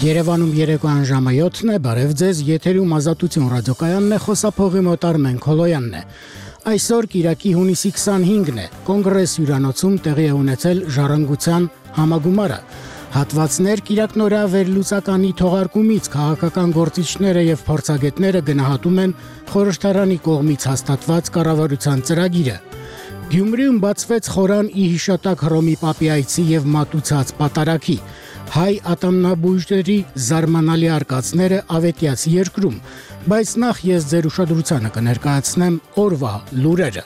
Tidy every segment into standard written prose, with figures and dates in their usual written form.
Երևանում երեկոյան ժամը 7-ն է, բարև ձեզ, եթերում Ազատություն ռադիոկայանն է, խոսափողի մոտ Արմեն Քոլոյանն է։ Այսօր Կիրակի հունիսի 25-ն է, Կոնգրես հյուրանոցում տեղի է ունեցել ժառանգության համագումարը։ Հատվածներ Կիրակնորա վերլուծականի թողարկումից քաղաքական գործիչները եւ փորձագետները գնահատում են խորհրդարանի կողմից հաստատված կառավարության ծրագիրը։ Գյումրիում բացվեց խորան ի հիշատակ Հռոմի Պապի այցի եւ մատուցած պատարագի։ Հայ ատամնաբույժների զարմանալի արկածները ավետյաց երկրում, բայց նախ ես ձեր ուշադրությանը կներկայացնեմ օրվա լուրերը։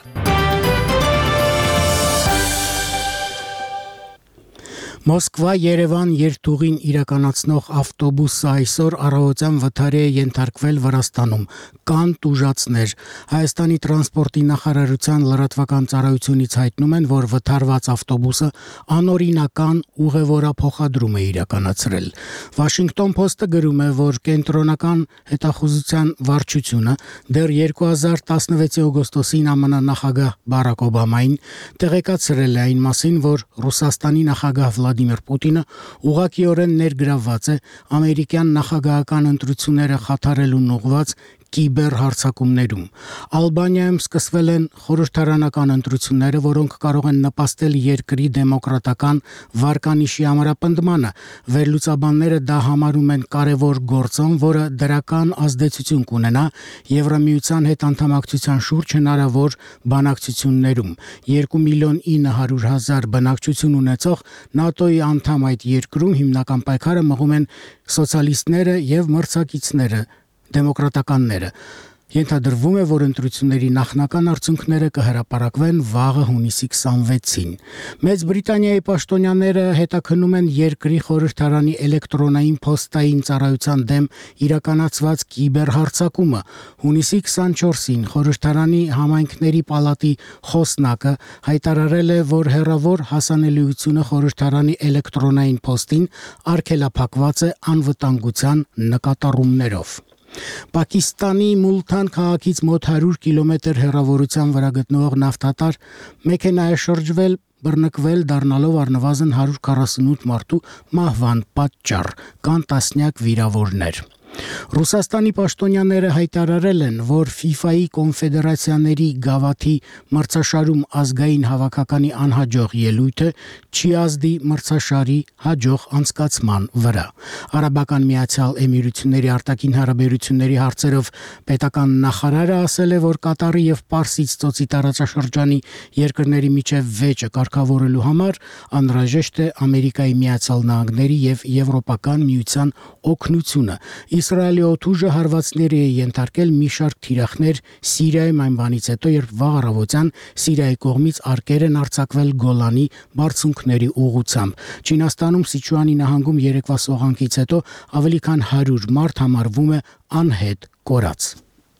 Մոսկվա-Երևան երթուղին իրականացնող ավտոբուսը այսօր առավոտյան վթարի է ենթարկվել Վրաստանում։ Կան տուժածներ։ Հայաստանի տրանսպորտի նախարարության լրատվական ծառայությունից հայտնում են, որ վթարված ավտոբուսը անօրինական ուղևորափոխադրում է իրականացրել։ Washington Post-ը գրում է, որ կենտրոնական հետախուզության վարչությունը դեռ 2016 օգոստոսին ԱՄՆ նախագահ Բարակ Օբամային տեղեկացրել է այն մասին, որ Ռուսաստանի նախագահ Վլադիմիր Պուտինը ուղղակիորեն ներգրավված է ամերիկյան նախագահական ընտրությունները խաթարելուն ուղղված կիբերհարձակումներում։ Ալբանիայում սկսվել են խորհրդարանական ընտրությունները, որոնք կարող են նպաստել երկրի դեմոկրատական վարկանիշի ամրապնդմանը։ Վերլուծաբանները դա համարում են կարևոր գործոն, որը դրական ազդեցություն կունենա Եվրամիության հետ անդամակցության շուրջ հնարավոր բանակցություններում։ 2.900.000 բնակչություն ունեցող ՆԱՏՕ-ի անդամ այդ երկրում հիմնական պայքարը մղում են սոցիալիստները եւ մրցակիցները, դեմոկրատականները։ Ենթադրվում է, որ ընտրությունների նախնական արդյունքները կհրապարակվեն վաղը հունիսի 26-ին։ Մեծ Բրիտանիայի պաշտոնյաները հետաքննում են երկրի խորհրդարանի էլեկտրոնային փոստային ծառայության դեմ իրականացված կիբերհարձակումը։ Հունիսի 24-ին խորհրդարանի համայնքների պալատի խոսնակը հայտարարել է, որ հեռավոր հասանելիությունը խորհրդարանի էլեկտրոնային փոստին արգելափակված է անվտանգության նկատառումներով։ Պակիստանի Մուլթան քաղաքից մոտ 100 կիլոմետր հեռավորության վրա գտնվող նավթատար մեքենա է շրջվել, բռնկվել, դառնալով առնվազն 148 մարդու մահվան պատճառ, կան տասնյակ վիրավորներ։ Ռուսաստանի պաշտոնյաները հայտարարել են, որ FIFA-ի կոնֆեդերացիաների գավաթի մրցաշարում ազգային հավաքականի անհաջող ելույթը չի ազդի մրցաշարի հաջող անցկացման վրա։ Արաբական Միացյալ Էմիրությունների արտաքին հարաբերությունների հարցերով պետական նախարարը ասել է, որ Կատարի եւ Պարսից ծոցի տարածաշրջանի երկրների միջև վեճը կարգավորելու համար անհրաժեշտ է Ամերիկայի Միացյալ Նահանգների եւ Եվրոպական միության օգնությունը։ Իսրայելի օդուժը հարվածների է ենթարկել մի շարք թիրախներ Սիրիայում այն բանից հետո, երբ վաղ առավոտյան Սիրիայի կողմից արկեր են արձակվել Գոլանի բարձունքների ուղղությամբ։ Չինաստանում Սիչուանի նահանգում երեկվա սողանքից հետո ավելի քան 100 մարդ համարվում է անհետ կորած։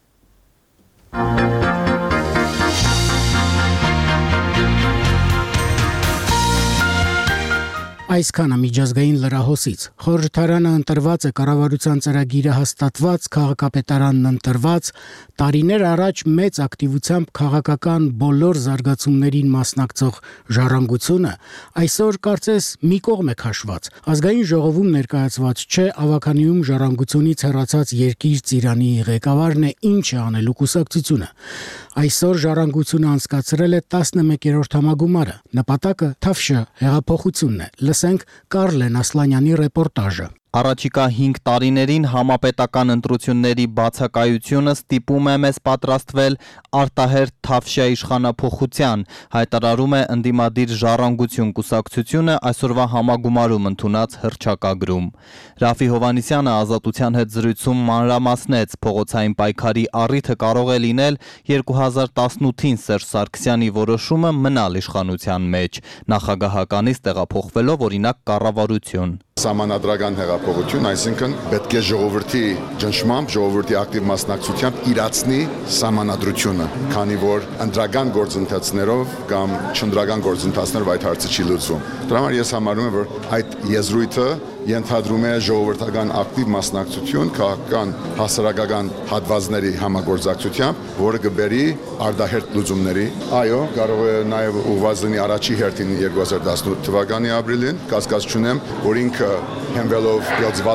Այսքանը միջազգային լրահոսից։ Խորհրդարանը ընտրված է, կառավարության ծրագիրը հաստատված, քաղաքապետարանն ընտրված, տարիներ առաջ մեծ ակտիվությամբ քաղաքական բոլոր զարգացումներին մասնակցող ժառանգությունը այսօր կարծես մի կողմ է քաշված։ Ազգային ժողովում ներկայացված չէ, ավականիում ժառանգությունից հեռացած երկիր ծիրանի ղեկավարն է, ինչ է անելու կուսակցությունը։ Այսօր ժառանգությունը անցկացրել է 11-րդ համագումարը։ Նպատակը Թավշյա հեղափոխությունն է։ Լսենք Կարլեն Ասլանյանի ռեպորտաժը։ Առաջիկա 5 տարիներին համապետական ընտրությունների բացակայությունը ստիպում է մեզ պատրաստվել արտահերթ Թավշյա իշխանափոխության, հայտարարում է ընդդիմադիր Ժառանգություն կուսակցությունը այսօրվա համագումարում ընդունած հռչակագրում։ Ռաֆի Հովհաննիսյանը Ազատության հետ զրույցում մանրամասնեց, փողոցային պայքարի առիթը կարող է լինել 2018-ին Սերժ Սարգսյանի որոշումը մնալ իշխանության մեջ, նախագահականից տեղափոխվելով օրինակ կառավարություն։ Սահմանադրական հեղափոխություն, այսինքն պետք է ժողովրդի ճնշմամբ, ժողովրդի ակտիվ մասնակցությամբ իրացնի սահմանադրությունը, քանի որ ընտրական գործընթացներով կամ չընտրական գործընթացներով այդ հարցը չի լուծվում։ Դրա համար ես համարում եմ, որ այդ եզրույթը ենթադրում է ժողովրդական ակտիվ մասնակցություն քաղաքական հասարակական հատվածների համագործակցությամբ, որը կբերի արդահերթ լուծումների։ Այո, կարող է նաև ուղղված լինի առաջի հերթին 2018 թվականի ապրիլին, կասկած չունեմ, որ ինքը հենվելով գծված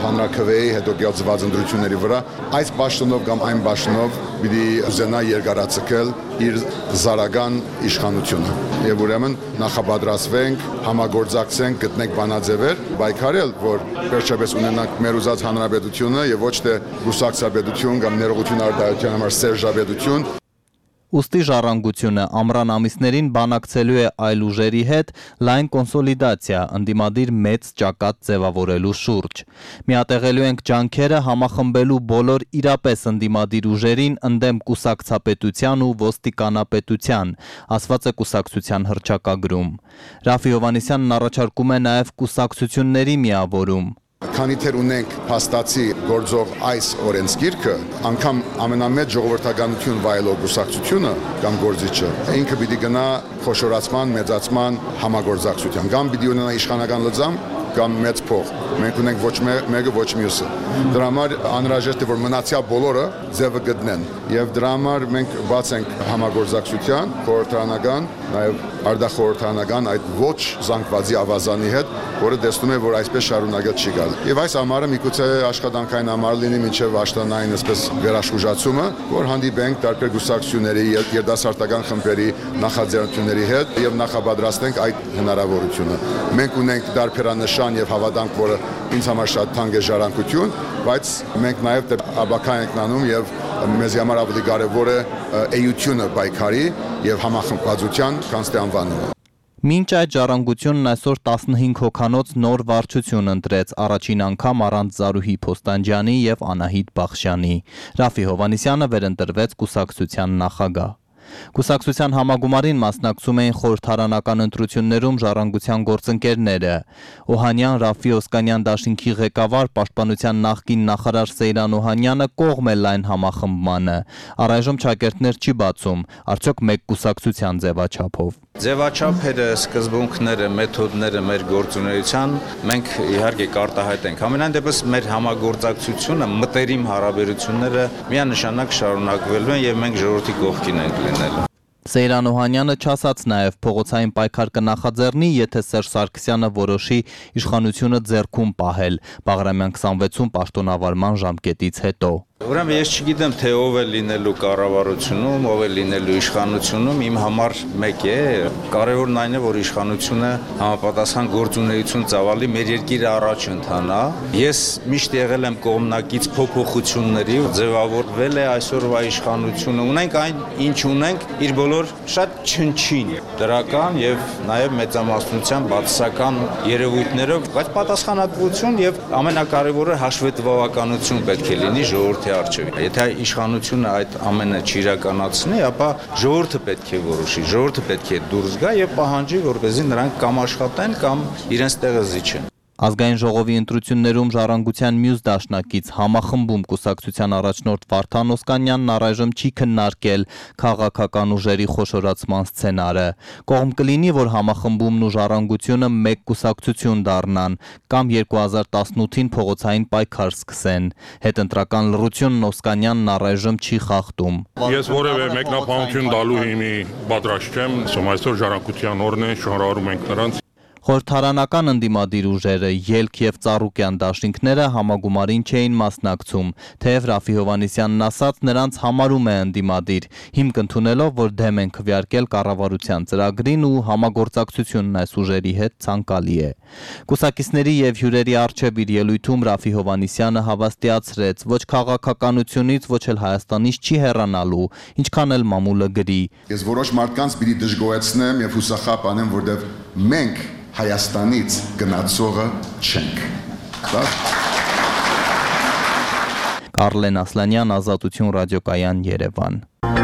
հանրաքվեի հետո գեղձված ընտրությունների վրա, այս պաշտոնով կամ այն պաշտոնով պիտի ուզենա երկարացնել իր զարական իշխանությունը։ Եվ ուրեմն նախապատրաստվենք, համագործակցենք, գտնենք բանաձևեր, պայքարել, որ վերջապես ունենանք մեր ուզած հանրապետությունը եւ ոչ թե ռուսացիապետություն կամ ներողություն արտահայտության համար սերժապետություն։ Ուստի ժառանգությունը ամռան ամիսներին բանակցելու է այլ ուժերի հետ լայն կոնսոլիդացիա, ընդդիմադիր մեծ ճակատ ձևավորելու շուրջ։ Միատեղելու ենք ջանքերը համախմբելու բոլոր իրապես ընդդիմադիր ուժերին ընդդեմ կուսակցապետության ու ոստիկանապետության, ասված է կուսակցության հռչակագրում։ Ռաֆի Հովհաննիսյանն առաջարկում է նաև կուսակցությունների միավորում։ Քանի թեր ունենք փաստացի գործող այս օրենսգիրքը, անգամ ամենամեծ ժողովրդականություն վայելող կուսակցությունը կամ գործիչը ինքը պիտի գնա խոշորացման, մեծացման համագործակցության, կամ պիտի ունենա իշխանական լծամ կամ մեծ փող։ Մենք ունենք ոչ մեկը, ոչ մյուսը։ Դրա համար անհրաժեշտ է որ մնացյալ բոլորը ձևը գտնեն, եւ դրա համար մենք բաց ենք համագործակցության խորհրդարանական, նաեւ արտախորհրդարանական այդ ոչ զանգվածի ավազանի հետ, որը տեսնում է որ այսպես շարունակել չի գալ։ Եվ այս ամառը միգուցե աշխատանքային ամառ լինի մինչև աշտանային այսպես վերաշխուժացումը, որ հանդիպենք տարբեր կուսակցությունների, երիտասարդական խմբերի նախաձեռնությունների հետ եւ նախապատրաստենք այդ հնարավորությունը։ Մենք ունենք դարբերանշան եւ հավատանք, որը ինձ համար շատ թանկ է ժառանգություն, բայց մենք նաեւ աբակա ենք նանում եւ մեզ համար ավելի կարեւոր է էությունը պայքարի եւ համախմբվածության կանցտի անվանումը։ Մինչ այդ ժառանգությունն այսօր 15 հոգանոց նոր վարչություն ընտրեց, առաջին անգամ առանց Զարուհի Փոստանջյանի եւ Անահիտ Բախշյանի։ Ռաֆի Հովհաննիսյանը վերընտրվեց կուսակցության նախագահ։ Կուսակցության համագումարին մասնակցում էին խորհրդարանական ընտրություններում ժառանգության գործընկերները։ Օհանյան Ռաֆի Օսկանյան դաշինքի ղեկավար պաշտպանության նախկին նախարար Սեյրան Օհանյանը կողմ է լայն համախմբմանը։ Առայժմ ճակերտներ չի բացում, արդյոք մեկ կուսակցության ձևաչափով։ Ձևաչափերը, սկզբունքները, մեթոդները մեր գործունեության մենք իհարկե կարտահայտենք։ Ամենայն դեպս մեր համագործակցությունը, մտերիմ հարաբերությունները միանշանակ շարունակվելու են եւ մենք ժողովրդի կողքին ենք լինելու։ Սեյրան Օհանյանը չասաց նաև փողոցային պայքար կնախաձեռնի, եթե Սերժ Սարգսյանը որոշի իշխանությունը ձեռքում պահել Բաղրամյան 26-ում պաշտոնավարման ժամկետից հետո։ Ուրեմն ես չգիտեմ, թե ով է լինելու կառավարությունում, ով է լինելու իշխանությունում, իմ համար մեկ է, կարևորն այն է, որ իշխանությունը համապատասխան գործունեություն ծավալի, մեր երկիրը առաջ ընթանա։ Ես միշտ եղել եմ կողմնակից փոփոխությունների, ձևավորվել է այսօրվա իշխանությունը, ունենք այն, ինչ ունենք, իր բոլոր շատ չնչին, դրական եւ նաեւ մեծամասնության բացասական երևույթներով, բայց պատասխանատվություն եւ ամենակարևորը հաշվետվողականություն պետք է լինի ժողովրդի արժեվ։ Եթե իշխանությունը այդ ամենը չիրականացնի, ապա ժողովուրդը պետք է որոշի, ժողովուրդը պետք է դուրս գա եւ պահանջի, որպեսզի նրանք կամ աշխատեն կամ իրենց տեղը զիջեն։ Ազգային ժողովի ընտրություններում ժառանգության մյուս դաշնակից համախմբում կուսակցության առաջնորդ Վարդան Օսկանյանն առայժմ չի քննարկել քաղաքական ուժերի խոշորացման սցենարը։ Կողմ կլինի, որ համախմբումն ու ժառանգությունը մեկ կուսակցություն դառնան կամ 2018-ին փողոցային պայքար սկսեն։ Հետընտրական լռությունն Օսկանյանն առայժմ չի խախտում։ Ես որևէ մեկնաբանություն տալու հիմի պատրաստ չեմ, այսօր ժառանգության օրն է, շնորհավորում ենք նրանց։ Խորհրդարանական ընդդիմադիր ուժերը Ելք եւ Ծառուկյան դաշինքները համագումարին չէին մասնակցում, թեև Ռաֆի Հովհաննիսյանն ասաց նրանց համարում է ընդդիմադիր, հիմք ընդունելով, որ դեմ են քվեարկել կառավարության ծրագրին ու համագործակցությունն այս ուժերի հետ ցանկալի է։ Կուսակիցների եւ հյուրերի արչեւ իր ելույթում Ռաֆի Հովհաննիսյանը հավաստիացրեց, ոչ քաղաքականությունից, ոչ էլ Հայաստանից չի հեռանալու, ինչքան էլ մամուլը գրի։ Ես որոշ մարդկանց պիտի դժգոհեցնեմ եւ հուսախաբ անեմ, որտեղ մենք Հայաստանից գնացողը չենք։ Կարլեն Ասլանյան, Ազատություն ռադիոկայան, Երևան։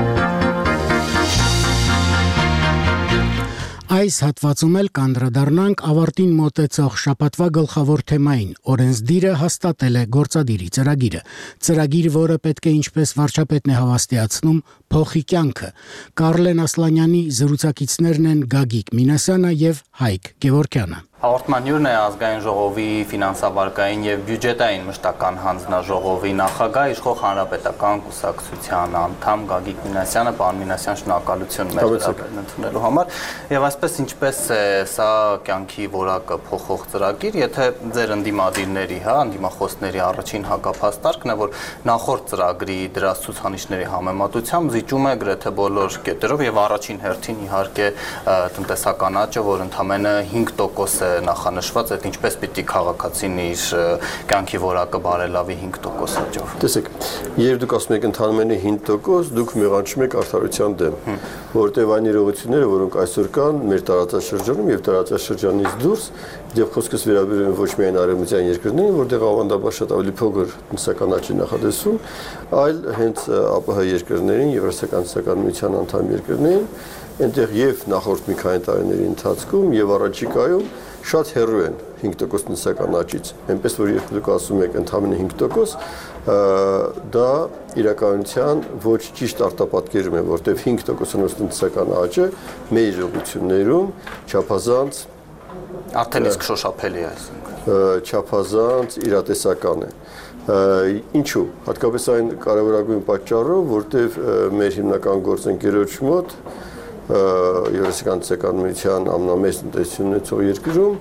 Այս հատվածում էլ կանդրադառնանք ավարտին մոտեցող շաբաթվա գլխավոր թեմային։ Օրենսդիրը հաստատել է գործադիրի ծրագիրը։ Ծրագիր, որը պետք է ինչպես վարչապետն է հավաստիացնում, փոխի կյանքը։ Կարլեն Ասլանյանի զրուցակիցներն են Գագիկ Մինասյանը եւ Հայկ Գևորգյանը։ Հաղորդման հյուրն է ազգային ժողովի ֆինանսավարկային եւ բյուջետային մշտական հանձնաժողովի նախագահ իշխող հանրապետական կուսակցության անդամ Գագիկ Մինասյանը, պարոն Մինասյան, շնորհակալություն մեր հրավերն ընդունելու համար։ Եվ այսպես ինչպես է սա կյանքի որակը փոխող ծրագիր, եթե ձեր ընդդիմադիրների, ընդդիմախոսների առաջին հակափաստարկն է, որ նախորդ ծրագրի դրած ցուցանիշների համեմատությամբ զիջում է գրեթե բոլոր կետերով եւ առաջին հերթին իհարկե տնտեսական աճը, որ ընդամենը 5% նախանշված, այդ ինչպես պիտի քաղաքացին իր կյանքի որակը բարելավի 5% աճով։ Տեսեք, երբ դուք ասում եք ընդամենը 5%, դուք մեղանչում եք արդարության դեմ, որտեղ այն իրողությունները, որոնք այսօր կան մեր տարածաշրջանում եւ տարածաշրջանից դուրս, եւ խոսքս վերաբերում է ոչ միայն արևմտյան երկրներին, որտեղ ավանդաբար շատ ավելի փոքր տնտեսական աճ է նախատեսվում, այլ հենց ԱՊՀ երկրներին, Եվրասիական տնտեսական միության անդամ երկրներին, այնտեղ եւ նախորդ մի քանի տարիների ընթացքում եւ առաջիկայում շատ հեռու են 5% տնտեսական աճից, այնպես որ երբ դուք ասում եք ընդամենը 5%, դա իրականության ոչ ճիշտ արտապատկերում է, որտեղ 5% տնտեսական աճը մեր իրողություններում չափազանց արդեն իսկ շոշափելի է, այսինքն չափազանց իրատեսական է։ Ինչու՞, հատկապես այն կարևորագույն պատճառով, որտեղ մեր հիմնական գործընկերոջ մոտ Եվրասիական տնտեսական միության ամենամեծ տնտեսությունն ունեցող երկրում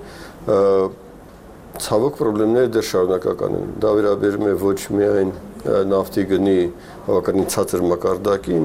ցավոք խնդիրները դեռ շարունակական են։ Դա վերաբերում է ոչ միայն նավթի գնի բավականին ցածր մակարդակին,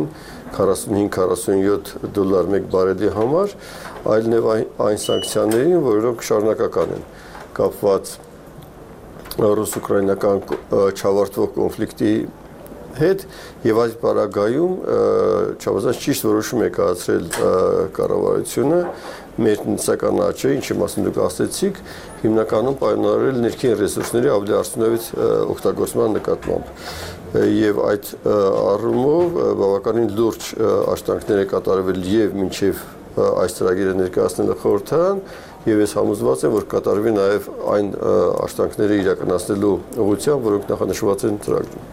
$45-47 մեկ բարելի համար, այլ նաև այն սանկցիաներին, որոնք շարունակական են, կապված ռուս-ուկրաինական չավարտվող կոնֆլիկտի հետ եւ այս պարագայում չափազանց ճիշտ որոշում է կայացրել կառավարությունը մեր տնտեսական աճը, ինչի մասին դուք ասացիք, հիմնականում պայմանավորել ներքին ռեսուրսների ավելի արդյունավետ օգտագործման նկատմամբ եւ այդ առումով բավականին լուրջ աշխատանքներ է կատարվել եւ մինչեւ այս ծրագիրը ներկայացնելը խորհրդարան եւ ես համոզված եմ, որ կատարվի նաեւ այն աշխատանքները իրականացնելու ուղղությամբ, որոնք նախանշված են ծրագրում։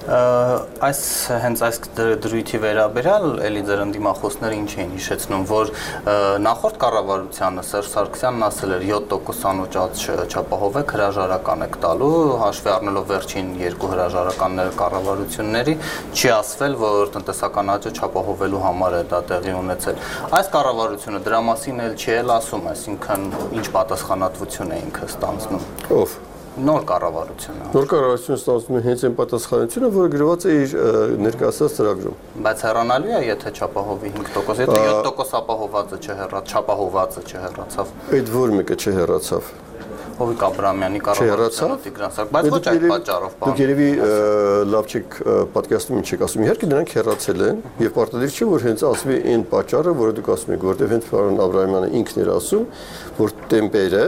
Հենց այս դրույթի վերաբերյալ էլի ձեր ընդդիմախոսները ինչ էին հիշեցնում, որ նախորդ կառավարությանը Սերժ Սարգսյանն ասել էր 7% անոճ աճ չապահովեք, հրաժարական եք տալու, հաշվի առնելով վերջին երկու հրաժարականները կառավարությունների, չի ասվել, որ տնտեսական աճը չապահովելու համար է դա տեղի ունեցել։ Այս կառավարությունը դրա մասին էլ չի ասում, այսինքն ինչ պատասխանատվություն է ինքը ստանձնում։ Ով Նոր կառավարությունը։ Նոր կառավարությունը ստանձնում է հենց այն պատասխանատվությունը, որը գրված է իր ներկայացած ծրագրում։ Բայց հեռանալու է, եթե չապահովի 5%, եթե 7% ապահովվածը չապահովվածը չհեռացավ։ Այդ որ մեկը չհեռացավ։ Հովիկ Աբրամյանի կառավարությունը Տիգրան Սարգսյանը, բայց ոչ այդ պատճառով։ Դուք երևի լավ չեք պատկերացնում ինչ եք ասում։ Իհարկե դրանք հեռացել են եւ պարտադիր չէ որ հենց ասվի այն պատճառը, որը դուք ասում եք, որովհետեւ հենց պարոն Աբրամյանը ինքն էր ասում, որ տեմպերը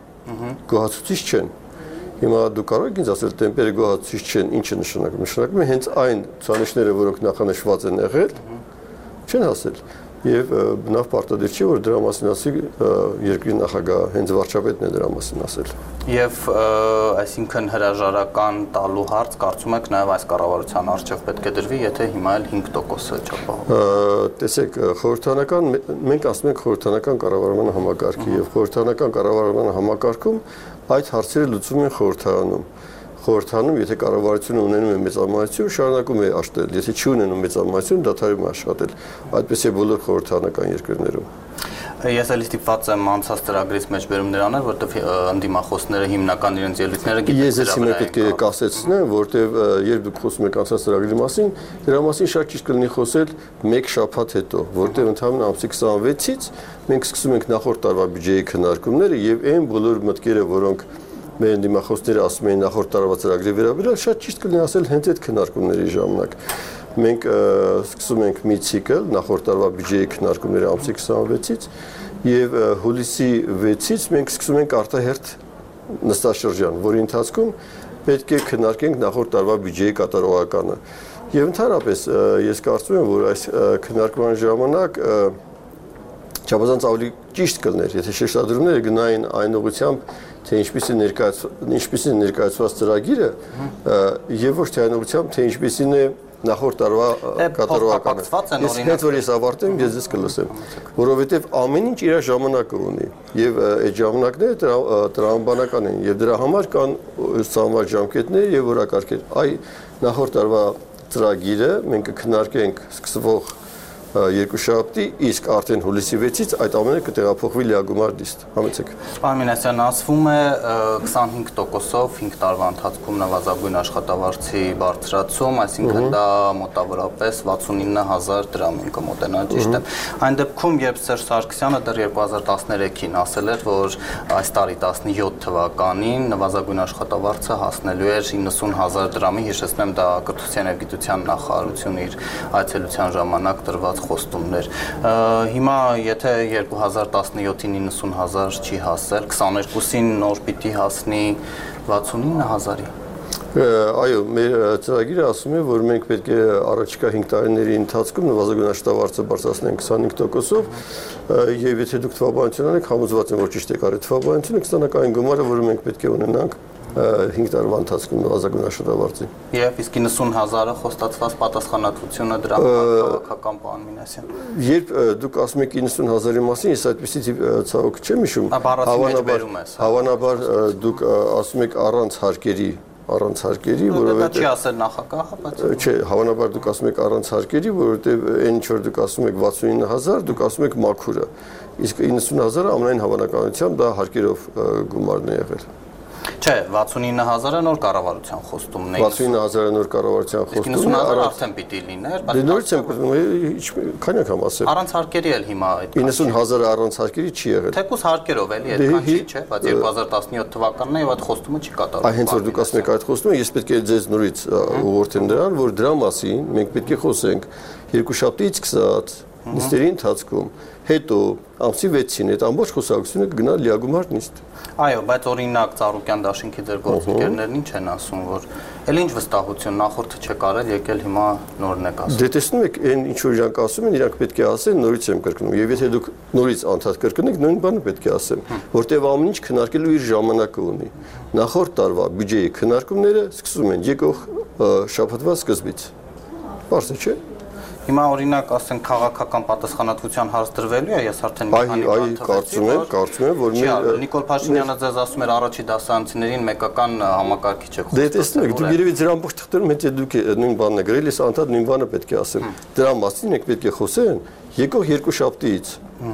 գոհացուցիչ չեն։ Հիմա դուք կարող եք ինձ ասել տեմպերը գոհացուցիչ չեն, ինչ է նշանակում։ Նշանակում է հենց այն ցուցանիշները, որոնք նախանշված են եղել, չեն հասել։ Եվ բնավ պարտադիր չէ, որ դրա մասին ասի երկրի նախագահ, հենց վարչապետն է դրա մասին ասել։ Եվ այսինքն հրաժարական տալու հարց կարծում եք նաև այս կառավարության առջև պետք է դրվի, եթե հիմա էլ 5% չապահովի։ Տեսեք, խորհրդանական մենք ասում ենք խորհրդանական կառավարման համակարգի եւ խորհրդանական կառավարման համակարգում այդ հարցերը լուծվում են խորհրդարանում։ Խորհրդարանում, եթե կառավարությունը ունենում է մեծամասնություն, շարունակում է աշխատել, եթե չի ունենում մեծամասնություն, դադարում է աշխատել։ Այդպես է բոլոր խորհրդարանական երկրներում։ Ես էլի ստիպված եմ անցած ծրագրից մեջ բերում նրան, որտեղ ընդդիմախոսները հիմնական իրենց ելույթները գիտեն։ Ես հիմա պետք է կասեցնեմ, որտեղ երբ դուք խոսում եք անցած ծրագրի մասին, դրա մասին շատ ճիշտ կլինի խոսել մեկ շաբաթ հետո, որտեղ ընդհանուր ամսի 26-ից մենք սկսում ենք նախորդ տարվա բյուջեի քննարկումները եւ այն բոլոր մտքերը, որոնք մեր ընդդիմախոսները ասում են նախորդ տարվա ծրագրի վերաբերյալ, շատ ճիշտ կլինի ասել հենց այդ քննարկումների ժամանակ։ Մենք սկսում ենք մի ցիկլ նախորդ տարվա բյուջեի քննարկումների ամսի 26-ից եւ հուլիսի 6-ից մենք սկսում ենք արտահերթ նստաշրջան, որի ընթացքում պետք է քննարկենք նախորդ տարվա բյուջեի կատարողականը։ Եվ ընդհանրապես ես կարծում եմ, որ այս քննարկման ժամանակ չափազանց ավելի ճիշտ կլներ, եթե շեշտադրումները գնային այն ուղղությամբ, թե ինչպիսին ներկայացված ծրագիրը եւ ոչ թե այն ուղղությամբ, թե ինչպիսին է նախորդ տարվա կատարողականը։ Ես հենց որ ես ավարտեմ, ես ձեզ կլսեմ, որովհետև ամեն ինչ իր ժամանակը ունի եւ այդ ժամանակները տրամաբանական են եւ դրա համար կան սահմանված ժամկետներ եւ որակարգեր։ Այ նախորդ տարվա ծրագիրը մենք կքննարկենք սկսվող երկուշաբթի, իսկ արդեն հուլիսի 6-ից այդ ամենը կտեղափոխվի լիագումար դիստ։ Համեցեք։ Պարոն Մինասյան, ասվում է 25%-ով 5 տարվա ընթացքում նվազագույն աշխատավարձի բարձրացում, այսինքն դա մոտավորապես 69000 դրամ են կմոտենա, ճիշտ է։ Այն դեպքում, երբ Սերժ Սարգսյանը դեռ 2013-ին ասել էր, որ այս տարի 17 թվականին նվազագույն աշխատավարձը հասնելու էր 90000 դրամի, հիշեցնեմ, դա կրթության եւ գիտության նախարարությունն իր այցելության ժամանակ տրված խոստումներ։ Հիմա եթե 2017-ին 90000 չի հասել, 22-ին նոր պիտի հասնի 69000-ի։ Այո, մեր ծրագիրը ասում է, որ մենք պետք է առաջիկա 5 տարիների ընթացքում նվազագույն աշխատավարձը բարձրացնենք 25%-ով եւ եթե դուք թվաբանություն անեք, համոզված եմ, որ ճիշտ եք արել թվաբանությունը, կստանաք այն գումարը, որը մենք պետք է ունենանք 5 տարվա ընթացքում նվազագույն աշխատավարձի։ Եվ իսկ 90000-ը խոստացված պատասխանատվությունը դրա քաղաքական պարոն Մինասյան։ Երբ դուք ասում եք 90000-ի մասին, ես այդպեսի ցավոք չեմ հիշում։ Հավանաբար դուք ասում եք առանց հարկերի, որովհետեւ դա չի ասել նախագահը, բայց չէ, հավանաբար դուք ասում եք առանց հարկերի, որովհետեւ այն ինչ որ դուք ասում եք 69000, դուք ասում եք մաքուրը։ Իսկ 90000-ը ամենայն հավանականությամբ դա հարկերով գումարն է եղել։ Չէ, 69000-ը նոր կառավարության խոստումն է։ 69000-ը նոր կառավարության խոստումն է, 90000-ը արդեն պիտի լիներ, բայց նորից եմ կրկնում, քանյակ եմ ասել։ Առանց հարկերի էլ հիմա այդ 90000-ը առանց հարկերի չի եղել։ Թեկուզ հարկերով էլի այդքան չի, չէ, բայց 2017 թվականն է եւ այդ խոստումը չի կատարվում։ Այ հենց որ դուք ասում եք այդ խոստումը, ես պետք է ձեզ նորից ուղղորդեմ դրան, որ դրա մասին մենք պետք է խոսենք երկուշաբթիից սկսած նիստերի ընթացքում, հետո ամսի 6-ին այդ ամբողջ խոսակցությունը կգնա լիագումար նիստ։ Այո, բայց օրինակ Ծառուկյան դաշինքի ձեր գործընկերներն ինչ են ասում, որ էլ ինչ վստահություն նախորդը չեք արել, եկել հիմա նորն եք ասում։ Դե տեսնում եք, այն ինչ որ իրանք ասում են, իրանք պետք է ասեն, նորից եմ կրկնում։ Եվ եթե դուք նորից անդադ կրկնեք, նույն բանը պետք է ասեմ, որտեղ ամեն ինչ քննարկելու իր ժամանակը ունի։ Նախորդ տարվա բյուջեի քննարկումները սկսվում են եկող շաբաթվա սկզբից։ Պարզ է, չէ՞։ Հիմա օրինակ ասենք քաղաքական պատասխանատվության հարց դրվելու է, ես արդեն մի քանի բան կարծում եմ, որ Նիկոլ Փաշինյանը ձեզ ասում էր առաջի դասարանցիներին մեկական համակարգիչ եք խոսում։ Դե տեսնեք, դուք երևի ձեր ամբողջ թղթերում հետո դուք նույն բանն եք գրել, ես անդադ նույն բանը պետք է ասեմ։ Դրա մասին եք պետք է խոսեն եկող երկուշաբթիից։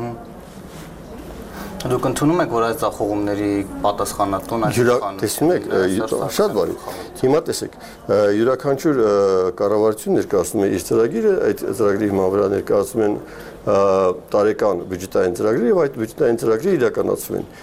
Դուք ընդունում եք, որ այս ձախողումների պատասխանատուն տեսնում եք, շատ բարի։ Հիմա տեսեք, յուրաքանչյուր կառավարություն ներկայացնում է իր ծրագիրը, այդ ծրագրի հիման վրա ներկայացում են տարեկան բյուջետային ծրագրեր եւ այդ բյուջետային ծրագրերը իրականացվում են։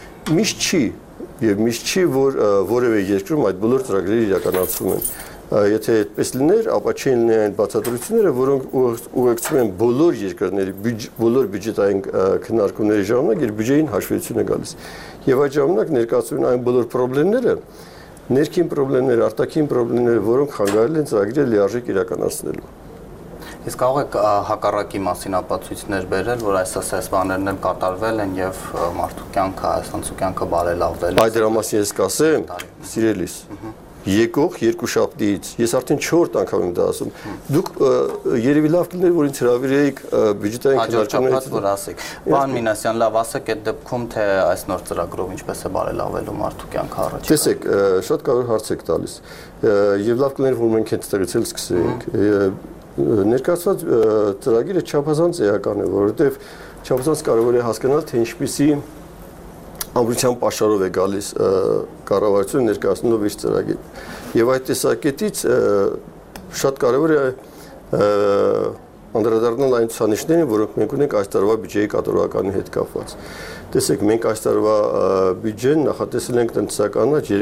Միշտ չի, որ որևէ երկրում այդ բոլոր ծրագրերը իրականացվում են։ Եթե այդպես լիներ, ապա չէին լինի այն բացատրությունները, որոնք ուղեկցում են բոլոր երկրների բոլոր բյուջետային քննարկումների ժամանակ, երբ բյուջեին հաշվետվություն է գալիս։ Եվ այդ ժամանակ ներկայացվում են այն բոլոր խնդիրները, ներքին խնդիրները, արտաքին խնդիրները, որոնք խանգարել են ծրագիրը լիարժեք իրականացնելու։ Իսկ կարող եք հակառակի մասին ապացույցներ բերել, որ այս բաներն էլ կատարվել են եւ մարդու կյանքը, հայաստանցու կյանքը բարելավվել։ Այդ դրա մասին ես կասեմ, սիրելիս։ Եկող երկուշաբթիից, ես արդեն 4 անգամ եմ դա ասում։ Դուք երևի լավ կլիներ, որ ինձ հրավիրեիք բյուջետային քննարկումներից, որ ասեք։ Պարոն Մինասյան, լավ, ասեք այդ դեպքում, թե այս նոր ծրագրով ինչպես է բարելավելու մարդու կյանքը առաջ։ Տեսեք, շատ կարևոր հարց եք տալիս։ Եվ լավ կլիներ, որ մենք այդտեղից էլ սկսեինք։ Ներկայացված ծրագիրը չափազանց էական է, որովհետև չափազանց կարևոր է հասկանալ, թե ինչպիսի ամրության պաշարով է գալիս կառավարությունը ներկայացնելով իր ծրագիրը։ Եվ այդ տեսակետից շատ կարևոր է անդրադառնալ այն ցուցանիշներին, որոնք մենք ունենք այս տարվա բյուջեի կատարողականի հետ կապված։ Տեսեք, մենք այս տարվա բյուջեն նախատեսել ենք տնտեսական աճ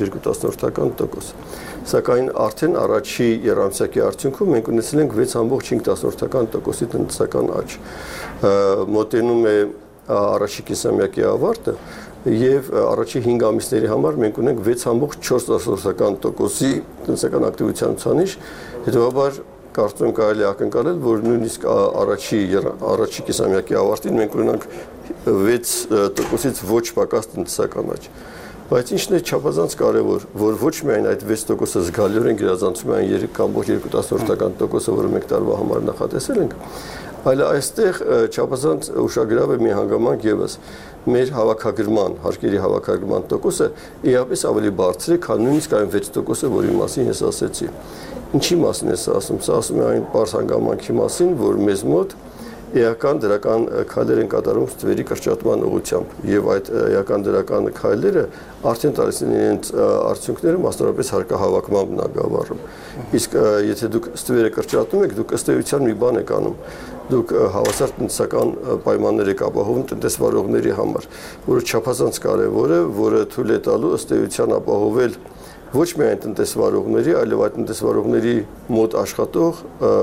3.2%, սակայն արդեն առաջի երամսյակի արդյունքում մենք ունեցել ենք 6.5%-ի տնտեսական աճ։ Մոտենում է առաջի կիսամյակի ավարտը եւ առաջի 5 ամիսների համար մենք ունենք 6.4%-ի տնտեսական ակտիվության ցուցանիշ, հետեւաբար կարծում եմ կարելի է ակնկալել, որ նույնիսկ առաջի կիսամյակի ավարտին մենք ունենանք 6%-ից ոչ պակաս տնտեսական աճ։ Բայց ինչն է չափազանց կարևոր, որ ոչ միայն այդ 6%-ը զգալիորեն գերազանցում է 3.2%-ը, որը մեկ տարվա համար նախատեսել ենք, այլ այստեղ չափազանց ուշագրավ է մի հանգամանք ևս մեր հավաքագրման, հարկերի հավաքագրման տոկոսը իհապես ավելի բարձր է, քան նույնիսկ այն 6%-ը, որի մասին ես ասեցի։ Ինչի մասին է սա ասում։ Սա ասում է այն պարզ հանգամանքի մասին, որ մեզ մոտ էական դրական քայլեր են կատարում ստվերի կրճատման ուղղությամբ եւ այդ էական դրական քայլերը արդեն տալիս են իրենց արդյունքները մասնավորապես հարկահավաքման բնագավառում։ Իսկ եթե դուք ստվերը կրճատում եք, դուք ըստ էության մի բան եք անում։ Դուք հավասար տնտեսական պայմաններ եք ապահովում տնտեսվարողների համար, որը չափազանց կարևոր է, որը թույլ է տալու ըստ էության ապահովել ոչ միայն տնտեսվարողների, այլև այդ տնտեսվարողների մոտ աշխատող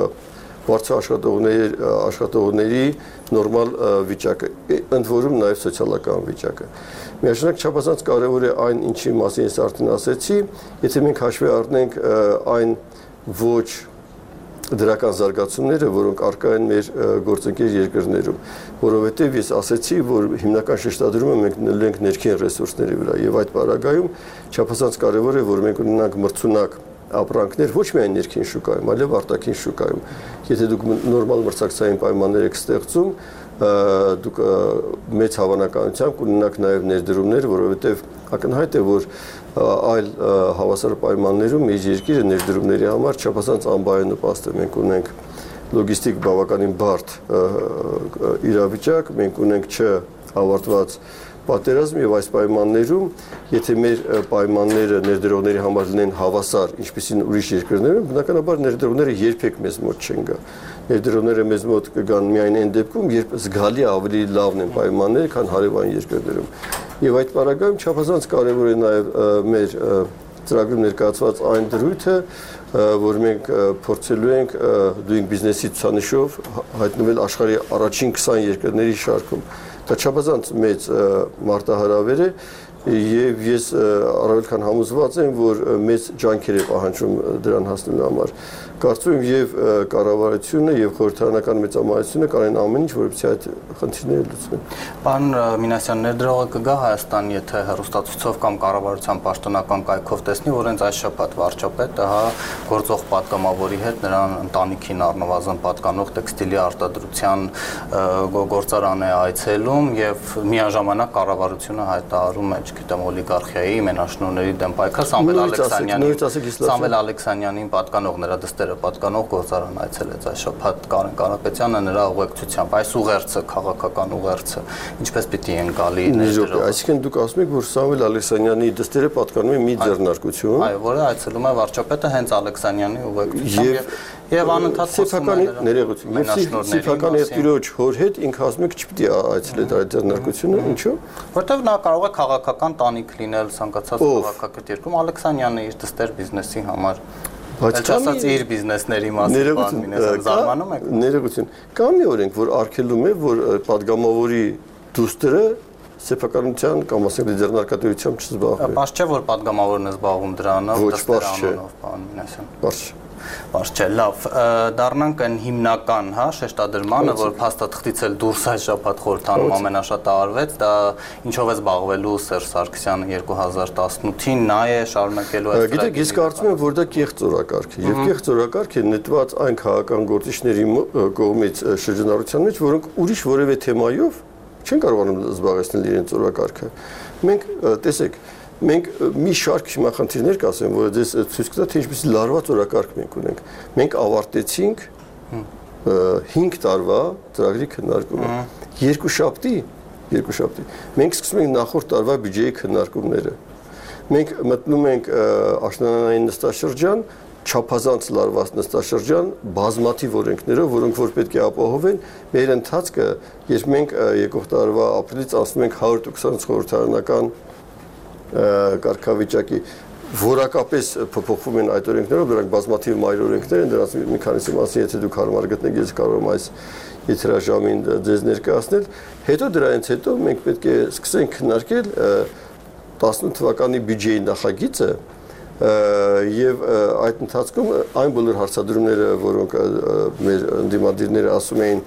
բարձր աշխատողների նորմալ վիճակը, ընդ որում նաև սոցիալական վիճակը։ Միաժամանակ չափազանց կարևոր է այն, ինչի մասին ես արդեն ասեցի, եթե մենք հաշվի առնենք այն ոչ դրական զարգացումները, որոնք առկա են մեր գործընկեր երկրներում, որովհետև ես ասեցի, որ հիմնական շեշտադրումը մենք ունենք ներքին ռեսուրսների վրա, եւ այդ պարագայում չափազանց կարևոր է, որ մենք ունենանք մրցունակ ապրանքներ ոչ միայն ներքին շուկայում, այլև արտաքին շուկայում։ Եթե դուք նորմալ մրցակցային պայմաններ եք ստեղծում, դուք մեծ հավանականությամբ կունենաք նաև ներդրումներ, որովհետև ակնհայտ է, որ այլ հավասար պայմաններում մեր երկիրը ներդրումների համար չափազանց անբարենպաստ է։ Մենք ունենք լոգիստիկ բավականին բարդ իրավիճակ, մենք ունենք չավարտված պատերազմ եւ այս պայմաններում, եթե մեր պայմանները ներդրողների համար լինեն հավասար, ինչպիսին ուրիշ երկրներում, բնականաբար ներդրողները երբեք մեզ մոտ չեն գա։ Ներդրողները մեզ մոտ կգան միայն այն դեպքում, երբ զգալի ավելի լավն են պայմանները, քան հարևան երկրներում։ Եվ այդ պարագայում չափազանց կարևոր է նաեւ մեր ծրագրում ներկայացված այն դրույթը, որ մենք փորձելու ենք doing business-ի ցուցանիշով հայտնվել աշխարհի առաջին 20 երկրների շարքում։ Դա չափազանց մեծ մարտահրավեր է եւ ես առավել քան համոզված եմ, որ մեծ ջանքեր է պահանջում դրան հասնելու համար։ Կարծում եմ եւ կառավարությունը եւ խորհրդարանական մեծամասնությունը կարեն ամեն ինչ, որպեսզի այդ խնդիրները լուծվեն։ Պարոն Մինասյան, ներդրողը կգա Հայաստան, եթե հեռուստացույցով կամ կառավարության պաշտոնական կայքով տեսնի, որ հենց այս շաբաթ վարչապետը գործող պատգամավորի հետ նրան ընտանիքին առնվազն պատկանող տեքստիլի արտադրության գործարան է այցելում եւ միաժամանակ կառավարությունը հայտարարում է, չգիտեմ, օլիգարխիայի մենաշնորհների դեմ պայքար Սամվել Ալեքսանյանին պատկանող նրա դստերը պատկանող գործարան այցելեց այս շաբաթ Կարեն Կարապետյանը նրա ուղեկցությամբ։ Այս ուղերձը, քաղաքական ուղերձը, ինչպես պիտի ընկալի ներդրողը։ Այսինքն դուք ասում եք, որ Սամվել Ալեքսանյանի դստերը պատկանում են մի ձեռնարկություն, այո, որը այցելում է վարչապետը հենց Ալեքսանյանի ուղեկցությամբ եւ անընդհատ սեփական ներողություն։ Սեփական երկիրոջ հոր հետ ինքը ասում է, չպիտի այցելի այդ ձեռնարկությունը, ինչու՞։ Որտեւ նա կարող է քաղաքական տանիք լինել ցանկացած քաղաքակրթ երկրում, Ալեքսանյանը իր դստեր բիզնեսի համար Բայց ասած իր բիզնեսների մասին բան մինես զարմանում եք։ Ներողություն։ Կա մի օրենք, որ արգելում է, որ падգամավորի դուստրը սեփականության կամ ասենք ձեռնարկատիրությամբ չզբաղվի։ Պարզ չէ, որ падգամավորն է զբաղվում դրանով, դստերանով, պարոն Մինասյան։ Պարզ չէ։ Պարզ չէ, լավ, դառնանք այն հիմնական, շեշտադրմանը, որ փաստաթղթից էլ դուրս այս շաբաթ խորհրդանում ամենաշատը արվեց, դա ինչով է զբաղվելու Սերժ Սարգսյանը 2018-ին, նա է շարունակելու այս ծրագիրը։ Գիտեք, ես կարծում եմ, որ դա կեղծ օրակարգ է, եւ կեղծ օրակարգ է նետված այն քաղաքական գործիչների կողմից շրջանառության մեջ, որոնք ուրիշ որևէ թեմայով չեն կարողանում զբաղեցնել իրենց օրակարգը։ Մենք տեսեք, մենք մի շարք հիմնախնդիրներ կասեմ, որ դες ցույց կտա, թե ինչպես լարված օրակարգ մենք ունենք։ Մենք ավարտեցինք 5 տարվա ծրագրի քննարկումը։ Երկուշաբթի մենք սկսում ենք նախորդ տարվա բյուջեի քննարկումները։ Մենք մտնում ենք աշնանային նստաշրջան, չափազանց լարված նստաշրջան, բազմաթիվ օրենքներով, որոնք որ պետք է ապահովեն մեր ընթացքը, երբ մենք եկող տարվա ապրիլից անցնում ենք 180 խորհրդարանական կարգավիճակի որակապես փոփոխվում են այդ օրենքներով, դրանք բազմաթիվ մայր օրենքներ են, դրանց մի քանիսի մասին եթե դուք հարմար գտնեք, ես կարող եմ այս եթերաժամին ձեզ ներկայացնել։ Հետո դրանից հետո մենք պետք է սկսենք քննարկել 18 թվականի բյուջեի նախագիծը եւ այդ ընթացքում այն բոլոր հարցադրումները, որոնք մեր ընդդիմադիրները ասում էին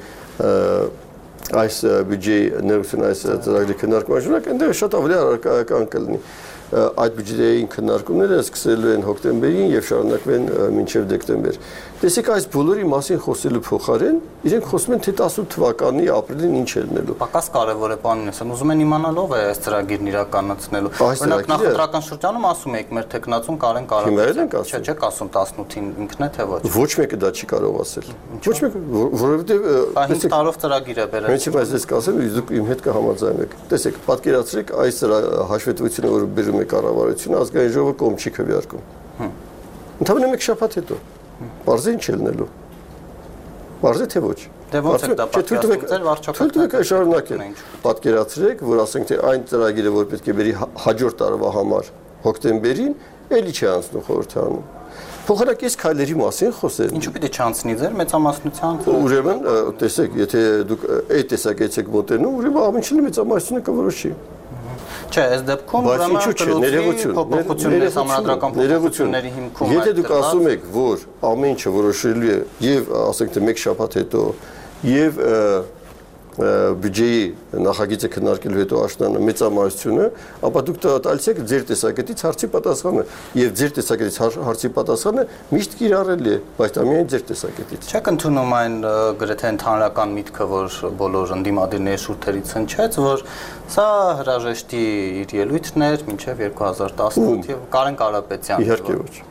այս բյուջեի ներողություն այս ծրագրի քննարկման ժամանակ այնտեղ շատ ավելի առարկայական կլինի։ այդ բյուջետային քննարկումները սկսելու են հոկտեմբերին եւ շարունակվեն մինչեւ դեկտեմբեր։ Տեսեք, այս բոլորի մասին խոսելու փոխարեն իրենք խոսում են թե 18 թվականի ապրիլին ինչ է լինելու։ Պակաս կարևոր է պարոն Մինասյան, ուզում են իմանալ ով է այս ծրագիրն իրականացնելու։ Օրինակ նախընտրական շրջանում ասում եք մեր տեխնացուն Կարեն Կարապետյան, չեք ասում 18-ին ինքն է թե ոչ։ Ոչ մեկը դա չի կարող ասել։ Ոչ մեկը, որովհետեւ 5 տարով ծրագիր է բերել։ Մենք չեմ այս կասեմ, դուք իմ հետ կհամաձայնեք։ Տեսեք, պատկերացրեք այս հաշվետվությունը, որ բերում է կառավարությունը, ազգային ժողովը կողմ չի քվեարկում։ Ընդհանրապես մեկ շաբաթ հետո Պարզը ինչ է լինելու։ Պարզը թե ոչ։ Դե ո՞նց է դա պատկերացնում ձեր վարչակազմը։ Թույլ տվեք շարունակել։ Պատկերացրեք, որ ասենք թե այն ծրագիրը, որ պետք է բերի հաջորդ տարվա համար հոկտեմբերին, էլի չի անցնում խորհրդարանում։ Փոխանակ այս քայլերի մասին խոսել։ Ինչու՞ պիտի չանցնի ձեր մեծամասնության։ Ուրեմն, տեսեք, եթե դուք այդ տեսակից եք մոտենում, ուրեմն ամենից մեծամասնությունը կորոշի։ Չէ, այս դեպքում ուրեմն փոփոխությունների համանդրական փոփոխությունների հիմքում Եթե դուք ասում եք, որ ամեն ինչը որոշելու է եւ ասենք թե մեկ շաբաթ հետո եւ բյուջեի նախագիծը քննարկելու հետո աշնանը մեծամասնությունը, ապա դուք տալիս եք ձեր տեսակետից հարցի պատասխանը եւ ձեր տեսակետից հարցի պատասխանը միշտ կիրառելի է, բայց դա միայն ձեր տեսակետից։ Չեք ընդունում այն գրեթե ընդհանրական միտքը, որ բոլոր ընդդիմադիրների շուրթերից հնչեց, որ սա հրաժեշտի իր ելույթն էր մինչև 2018 եւ Կարեն Կարապետյան։ Իհարկե ոչ։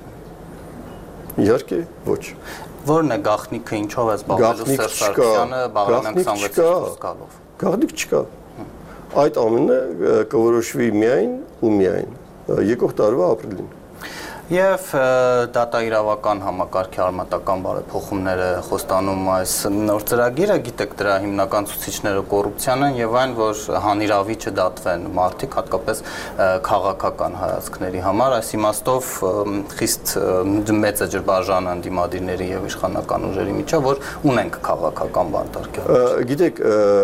Իհարկե ոչ։ Որն է գաղտնիքը, ինչով է զբաղվելու Սերժ Սարգսյանը Բաղրամյան 26-ից գալով։ Գաղտնիք չկա։ Այդ ամենը կորոշվի միայն ու միայն եկող տարվա ապրիլին։ Եվ դատաիրավական համակարգի արմատական բարեփոխումները խոստանում այս նոր ծրագիրը, գիտեք դրա հիմնական ցուցիչները կոռուպցիան են եւ այն, որ հանիրավի չդատվեն մարդիկ, հատկապես քաղաքական հայացքների համար, այս իմաստով խիստ մեծ է ջրբաժանը ընդդիմադիրների եւ իշխանական ուժերի միջեւ, որ ունենք քաղաքական բանտարկել։ Գիտեք,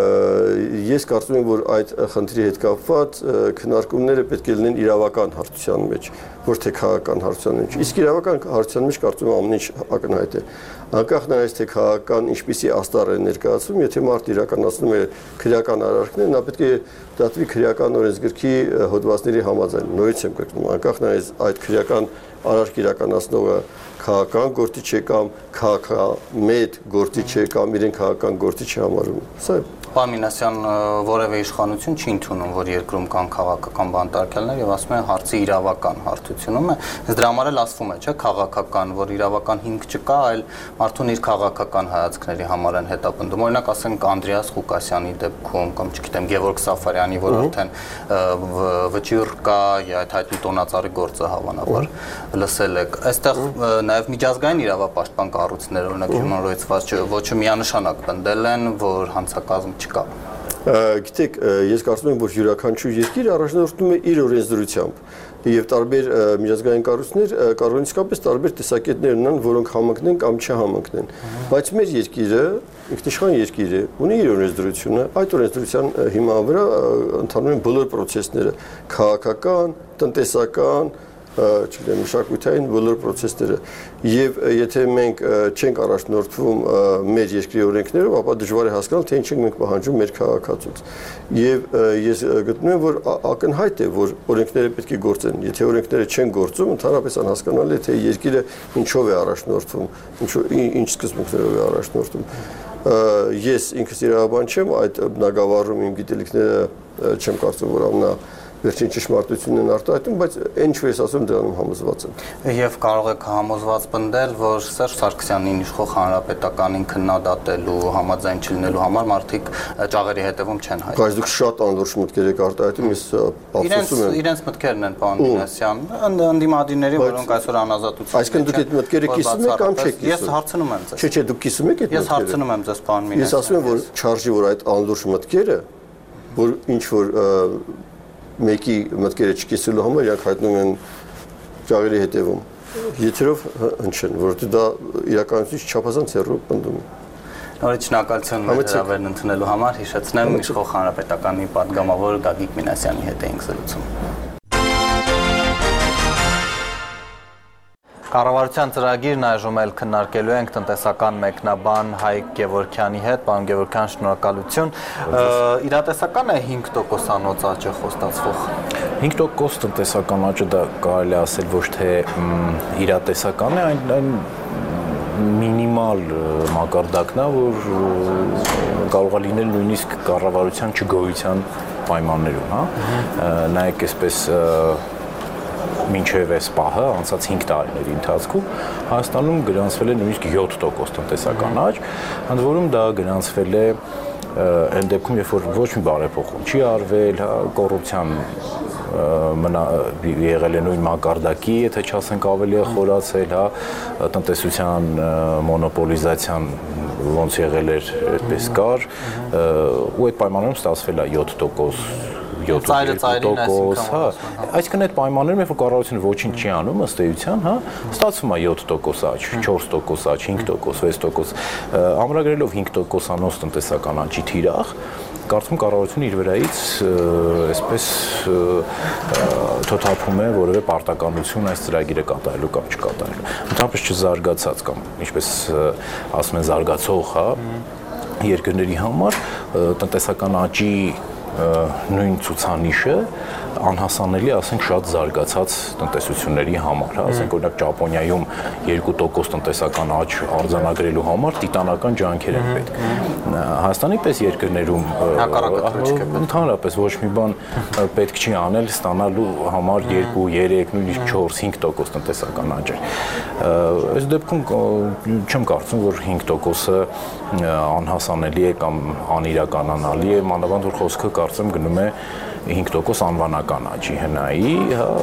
ես կարծում եմ, որ այդ խնդրի հետ կապված քննարկումները պետք է լինեն իրավական հարթության մեջ, ոչ թե քաղաքական Իսկ իրավական հարցության մեջ կարծում եմ ամեն ինչ ակնհայտ է։ Անկախ նրանից թե քաղաքական ինչպիսի աստառ է ներկայացվում, եթե մարդ իրականացնում է քրեական արարքներ, նա պետք է դատվի քրեական օրենսգրքի հոդվածների համաձայն։ Նորից եմ կրկնում, անկախ նրանից այդ քրեական արարք իրականացնողը քաղաքական գործիչ է կամ քաղաքամետ գործիչ է կամ իրեն քաղաքական գործիչ է համարում։ Սա է։ Պարոն Մինասյան, որևէ իշխանություն չի ընդունում, որ երկրում կան քաղաքական բանտարկյալներ եւ ասում են հարցի իրավական հարթությունում է։ Հենց դրա համար էլ ասվում է, չէ՞, քաղաքական, որ իրավական հիմք չկա, այլ մարդուն իր քաղաքական հայացքների համար են հետապնդում։ Օրինակ ասենք Անդրեաս Ղուկասյանի դեպքում կամ չգիտեմ Գևորգ Սաֆարյանի, որ արդեն վճիռ կա, այդ հայտնի տոնածառի գործը հավանաբար լսել եք։ Այստեղ նաեւ միջազգային իրավապաշտպան կառույցներ, օրինակ Human Rights Watch, ոչ միանշանակ պնդել են, որ հանցակազմ չկա։ Գիտեք, ես կարծում եմ, որ յուրաքանչյուր երկիր առաջնորդում է իր օրենսդրությամբ եւ տարբեր միջազգային կառույցներ կարող են իսկապես տարբեր տեսակետներ ունենան, որոնք համընկնեն կամ չհամընկնեն։ Բայց մեր երկիրը, ինքնիշխան երկիր է, ունի իր օրենսդրությունը, այդ օրենսդրության հիման վրա ընթանում են բոլոր process-ները, քաղաքական, տնտեսական, չգիտեմ, մշակութային բոլոր process-ները եւ եթե մենք չենք առաջնորդվում մեր երկրի օրենքներով, ապա դժվար է հասկանալ, թե ինչ ենք մենք պահանջում մեր քաղաքացուց։ Եվ ես գտնում եմ, որ ակնհայտ է, որ օրենքները պետք է գործեն։ Եթե օրենքները չեն գործում, ընդհանրապես անհասկանալի է, թե երկիրը ինչով է առաջնորդվում, ինչ սկզբունքներով է առաջնորդվում։ Ես ինքս իրավաբան չեմ, այդ բնագավառում իմ գիտելիքները չեմ կարծում, որ ամենա վերջին ճշմարտությունն են արտահայտում, բայց այն ինչ որ ես ասում դրանում համոզված եմ։ Եվ կարող եք համոզված պնդել, որ Սերժ Սարգսյանին իշխող հանրապետականին քննադատելու, համաձայն չլինելու համար մարդիկ ճաղերի հետևում չեն հայտնվում։ Բայց դուք շատ անորոշ մտքեր եք արտահայտում, ես ափսոսում եմ։ Իրենց մտքերն են, պարոն Մինասյան, ընդդիմադիրների, որոնք այսօր անազատություն։ Այսինքն դուք այդ մտքերը կիսում եք կամ չեք կիսում։ Ես հարցնում եմ ձեզ։ Չէ, դուք կիսում եք այդ մտքերը։ Ես հարցնում եմ ձեզ, պարոն Մինասյան։ Ես ասում եմ, որ չարժի որ այդ անորոշ մտքերը, որ ինչ որ մեկի մտքերը չկիսելու համար իրանք հայտնում են ճաղերի հետևում։ Եթերով հնչեն, որովհետև դա իրականությունից չափազանց հեռու պնդում է։ Նորից շնորհակալություն մեր հրավերն ընդունելու համար, հիշեցնեմ իշխող հանրապետականի պատգամավոր Գագիկ Մինասյանի հետ էինք զրուցում։ Կառավարության ծրագիրն այժմ էլ քննարկելու ենք տնտեսական մեկնաբան Հայկ Գևորգյանի հետ, պարոն Գևորգյան, շնորհակալություն։ Իրատեսական է 5%-անոց աճը խոստացվող։ 5% տնտեսական աճը դա կարելի ասել ոչ թե իրատեսական է, այն մինիմալ մակարդակն է, որ կարող է լինել նույնիսկ կառավարության չգոյության պայմաններում, նայեք այսպես մինչև այս պահը, անցած 5 տարիների ընթացքում Հայաստանում գրանցվել է նույնիսկ 7% տնտեսական աճ, ընդ որում դա գրանցվել է այն դեպքում, երբ որ ոչ մի բարեփոխում չի արվել, կոռուպցիան եղել է նույն մակարդակի, եթե չասենք ավելի է խորացել, տնտեսության մոնոպոլիզացիան ոնց եղել էր, այդպես կար, ու այդ պայմաններում ստացվել է 7%, 7%, այսինքն այդ պայմաններում, երբ որ կառավարությունը ոչինչ չի անում, ըստ էության, ստացվում է 7% աճ, 4% աճ, 5%, 6%, ամրագրելով 5%-անոց տնտեսական աճի թիրախ, կարծում կառավարությունը իր վրայից այսպես թոթափում է որևէ պարտականություն այս ծրագիրը կատարելու կամ չկատարելու։ Ընդհանրապես չզարգացած կամ ինչպես ասում են զարգացող, երկրների համար տնտեսական աճի նույն ցուցանիշը անհասանելի, ասենք, շատ զարգացած տնտեսությունների համար, ասենք օրինակ Ճապոնիայում 2% տնտեսական աճ արձանագրելու համար տիտանական ջանքեր են պետք։ Հայաստանի պես երկրներում ընդհանրապես ոչ մի բան պետք չի անել ստանալու համար 2, 3, նույնիսկ 4, 5% տնտեսական աճ։ Այս դեպքում չեմ կարծում, որ 5%-ը անհասանելի է կամ անիրականանալի է, մանավանդ որ խոսքը կարծեմ գնում է 5% անվանական աճի հնայի,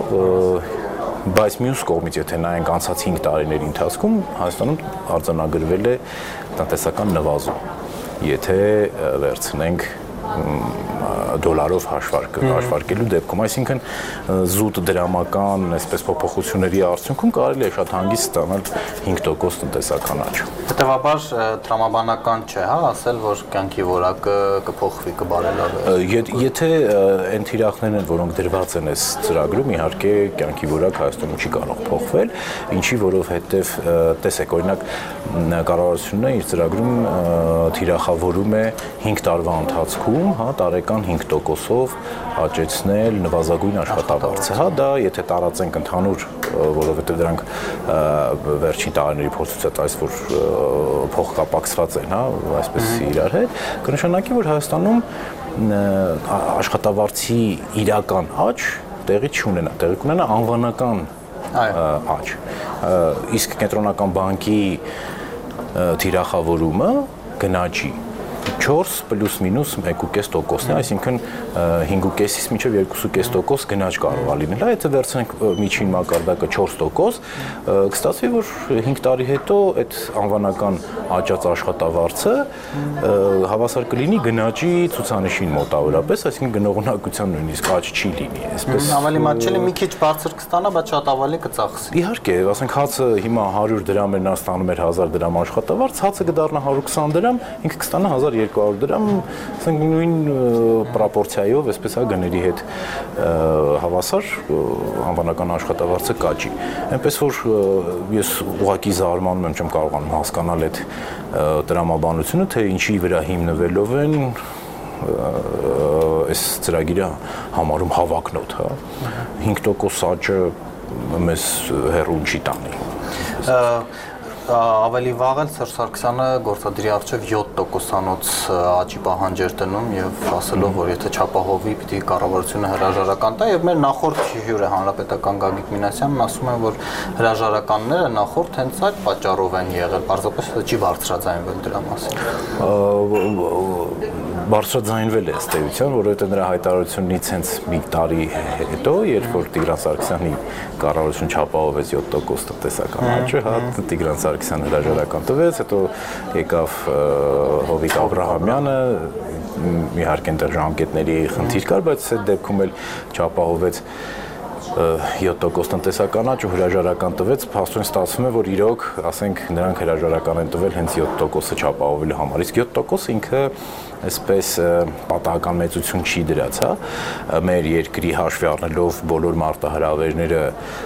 բայց մյուս կողմից, եթե նայենք անցած 5 տարիների ընթացքում, Հայաստանում արձանագրվել է տնտեսական նվազում, եթե վերցնենք դոլարով հաշվարկելու դեպքում, այսինքն զուտ դրամական, այսպես փոփոխությունների արդյունքում կարելի է շատ հանգիստ ստանալ 5% տնտեսական աճ։ Հետևաբար տրամաբանական չէ, ասել, որ կյանքի որակը կփոխվի, կբարելավի։ Եթե այն թիրախներն են, որոնք դրված են այս ծրագրում, իհարկե կյանքի որակ Հայաստանում չի կարող փոխվել, ինչի որովհետև տեսեք, օրինակ կառավարությունը իր ծրագրում թիրախավորում է 5 տարվա ընթացքում, տարեկան 5%-ով աճեցնել նվազագույն աշխատավարձը, դա եթե տարածենք ընդհանուր, որովհետև դրանք վերջին տարիների փորձությունից այս որ փոխկապակցված են, այսպես իրար հետ, կնշանակի, որ Հայաստանում աշխատավարձի իրական աճ տեղի չունենա, տեղի կունենա անվանական աճ։ Իսկ կենտրոնական բանկի թիրախավորումը գնաճի 4 պլյուս մինուս 1.5%-ն է, այսինքն 5.5-ից մինչև 2.5% գնաճ կարող է լինել, եթե վերցնենք միջին մակարդակը 4%, կստացվի, որ 5 տարի հետո այդ անվանական աճած աշխատավարձը հավասար կլինի գնաճի ցուցանիշին մոտավորապես, այսինքն գնողունակության նույնիսկ աճ չի լինի, այսպես։ Ավելի մատչելի մի քիչ բարձր կստանա, բայց շատ ավելի կծախսի։ Իհարկե, ասենք հացը հիմա 100 դրամ էր, նա ստանում էր 1000 դրամ աշխատավարձ, հացը կդառնա 120 դրամ, ինքը կստանա 1200 դրամ, ասենք նույն պրոպորցիայով, այսպես գների հետ հավասար անվանական աշխատավարձը կաճի։ Այնպես որ ես ուղղակի զարմանում եմ, չեմ կարողանում հասկանալ այդ տրամաբանությունը, թե ինչի վրա հիմնվելով են այս ծրագիրը համարում հավակնոտ, 5% աճը մեզ հեռու չի տանի։ Ավելի վաղ էլ Սերժ Սարգսյանը գործադրի առջև 7%-անոց աճի պահանջ էր դնում եւ ասելով, որ եթե չապահովի, պիտի կառավարությունը հրաժարական տա եւ մեր նախորդ հյուրը հանրապետական Գագիկ Մինասյանն ասում է, որ հրաժարականները նախորդ հենց այդ պատճառով են եղել, պարզապես չի բարձրաձայնվել դրա մասին։ Բարձրաձայնվել է ըստ էության, որովհետեւ նրա հայտարարությունից հենց մի տարի հետո, երբ որ Տիգրան Սարգսյանի կառավարությունը չապահովեց 7% տնտեսական աճը, Տիգրան Սարգսյանը հրաժարական տվեց, հետո եկավ Հովիկ Աբրահամյանը, իհարկե այնտեղ ժամկետների խնդիր կար, բայց այդ դեպքում էլ չապահովեց 7% տնտեսական աճ ու հրաժարական տվեց, փաստորեն ստացվում է, որ իրոք, ասենք, նրանք հրաժարական են տվել հենց 7%-ը չապահովելու համար, իսկ 7% ինքը այսպես պատահական մեծություն չի դրած, մեր երկրի հաշվի առնելով բոլոր մարտահրավերները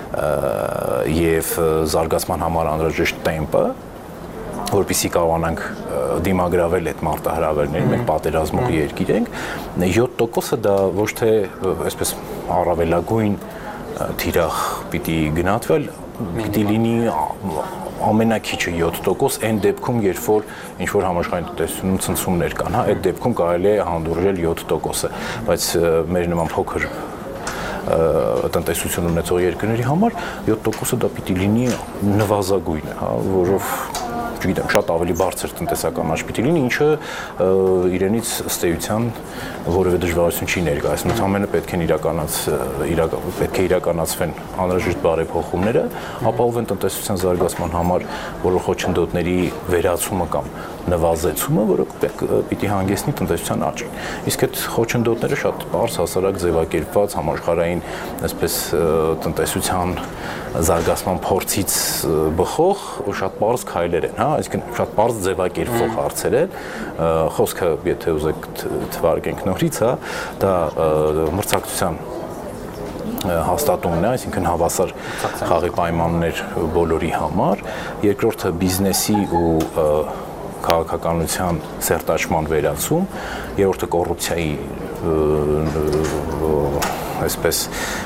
եւ զարգացման համար անհրաժեշտ տեմպը, որպեսզի կարողանանք դիմագրավել այդ մարտահրավերներին, մենք պատերազմող երկիր ենք, 7%-ը դա ոչ թե այսպես առավելագույն թիրախ պիտի գնահատվել, պիտի լինի ամենակիչը 7%, այն դեպքում, երբ որ ինչ-որ համաշխարհային տնտեսությունում ցնցումներ կան, հա, այդ դեպքում կարելի է հանդուրժել 7%-ը, բայց մեր նման փոքր տնտեսություն ունեցող երկրների համար 7%-ը դա պիտի լինի նվազագույնը, հա, որով չգիտեմ, շատ ավելի բարձր տնտեսական աճ պիտի լինի, ինչը իրենից ըստ էության որևէ դժվարություն չի ներկայացնում։ Ընդհանրապես պետք է իրականացվեն անհրաժեշտ բարեփոխումները, ապահովեն տնտեսության զարգացման համար բոլոր խոչընդոտների վերացումը կամ նվազեցումը, որը պիտի հանգեցնի տնտեսության աճին։ Իսկ այդ խոչընդոտները շատ բարձ հասարակ ձևակերպված համաշխարհային, այսպես տնտեսության զարգացման փորձից բխող շատ բարձ քայլեր են, հա, այսինքն շատ բարձ ձևակերպվող հարցեր են, խոսքը եթե ուզեք թվարկենք նորից, հա, դա մրցակցության հաստատումն է, այսինքն հավասար խաղի պայմաններ բոլորի համար, երկրորդը բիզնեսի ու քաղաքականության սերտաճման վերացում, երրորդը կոռուպցիայի այսպես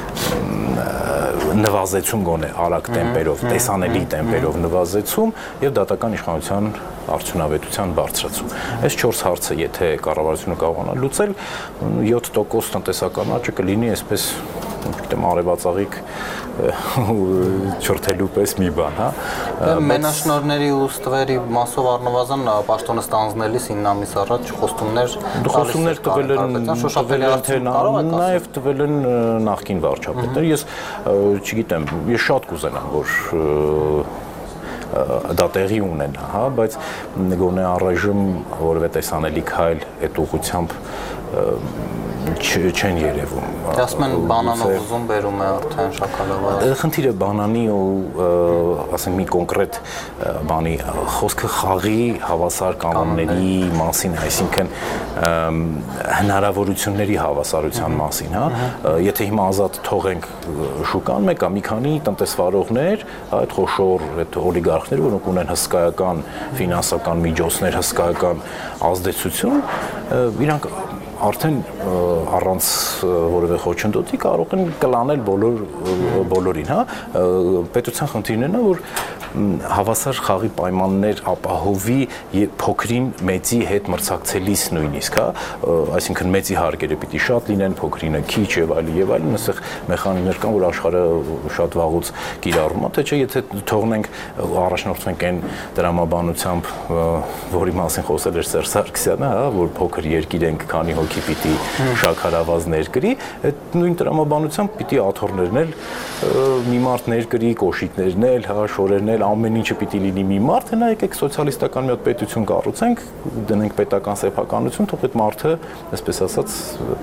նվազեցում գոնե արագ տեմպերով, տեսանելի տեմպերով նվազեցում եւ դատական իշխանության արդյունավետության բարձրացում։ Այս 4 հարցը, եթե կառավարությունը կարողանա լուծել, 7% տնտեսական աճը կլինի այսպես, չգիտեմ, արևածաղիկ չորթելու պես մի բան, հա։ Մենաշնորհների ու ստվերի մասով առնվազն պաշտոնը ստանձնելիս 9 ամիս առաջ խոստումներ տվել են, նաև տվել են նախկին վարչապետները։ Ես չգիտեմ, ես շատ կուզենամ, որ դա տեղի ունենա, հա, բայց գոնե առայժմ որևէ տեսանելի քայլ այդ ուղղությամբ չեն երևում։ Ասում են բանանով ուզում բերում է արդեն շաքարավազ։ Խնդիրը բանանի ու ասենք մի կոնկրետ բանի խոսքը խաղի հավասար կանոնների մասին, այսինքն հնարավորությունների հավասարության մասին, հա։ Եթե հիմա ազատ թողենք շուկան, մեկը մի քանի տնտեսվարողներ, այդ խոշոր այդ օլիգարխները, որոնք ունեն հսկայական ֆինանսական միջոցներ, հսկայական ազդեցություն, իրանք արդեն առանց որևէ խոչընդոտի կարող են կլանել բոլորին, հա, պետության խնդիրն է, որ հավասար խաղի պայմաններ ապահովի փոքրին մեծի հետ մրցակցելիս նույնիսկ, հա, այսինքն մեծի հարկերը պիտի շատ լինեն, փոքրինը քիչ եւ այլն, այստեղ մեխանիզմներ կան, որ աշխարհը շատ վաղուց կիրառում է, թե չէ, եթե թողնենք առաջնորդվենք այն դրամաբանությամբ, որի մասին խոսել էր Սերժ Սարգսյանը, հա, որ փոքր երկիր ենք, քանի հոգի պիտի շաքարավազ ներկրի, այդ նույն տրամաբանությամբ պիտի աթոռներն էլ մի մարդ ներկրի, կոշիկներն էլ, հա, շորերն էլ, ամեն ինչը պիտի լինի մի մարդ, հենա եկեք սոցիալիստական մի հատ պետություն կառուցենք, դնենք պետական սեփականություն, թող այդ մարդը, այսպես ասած,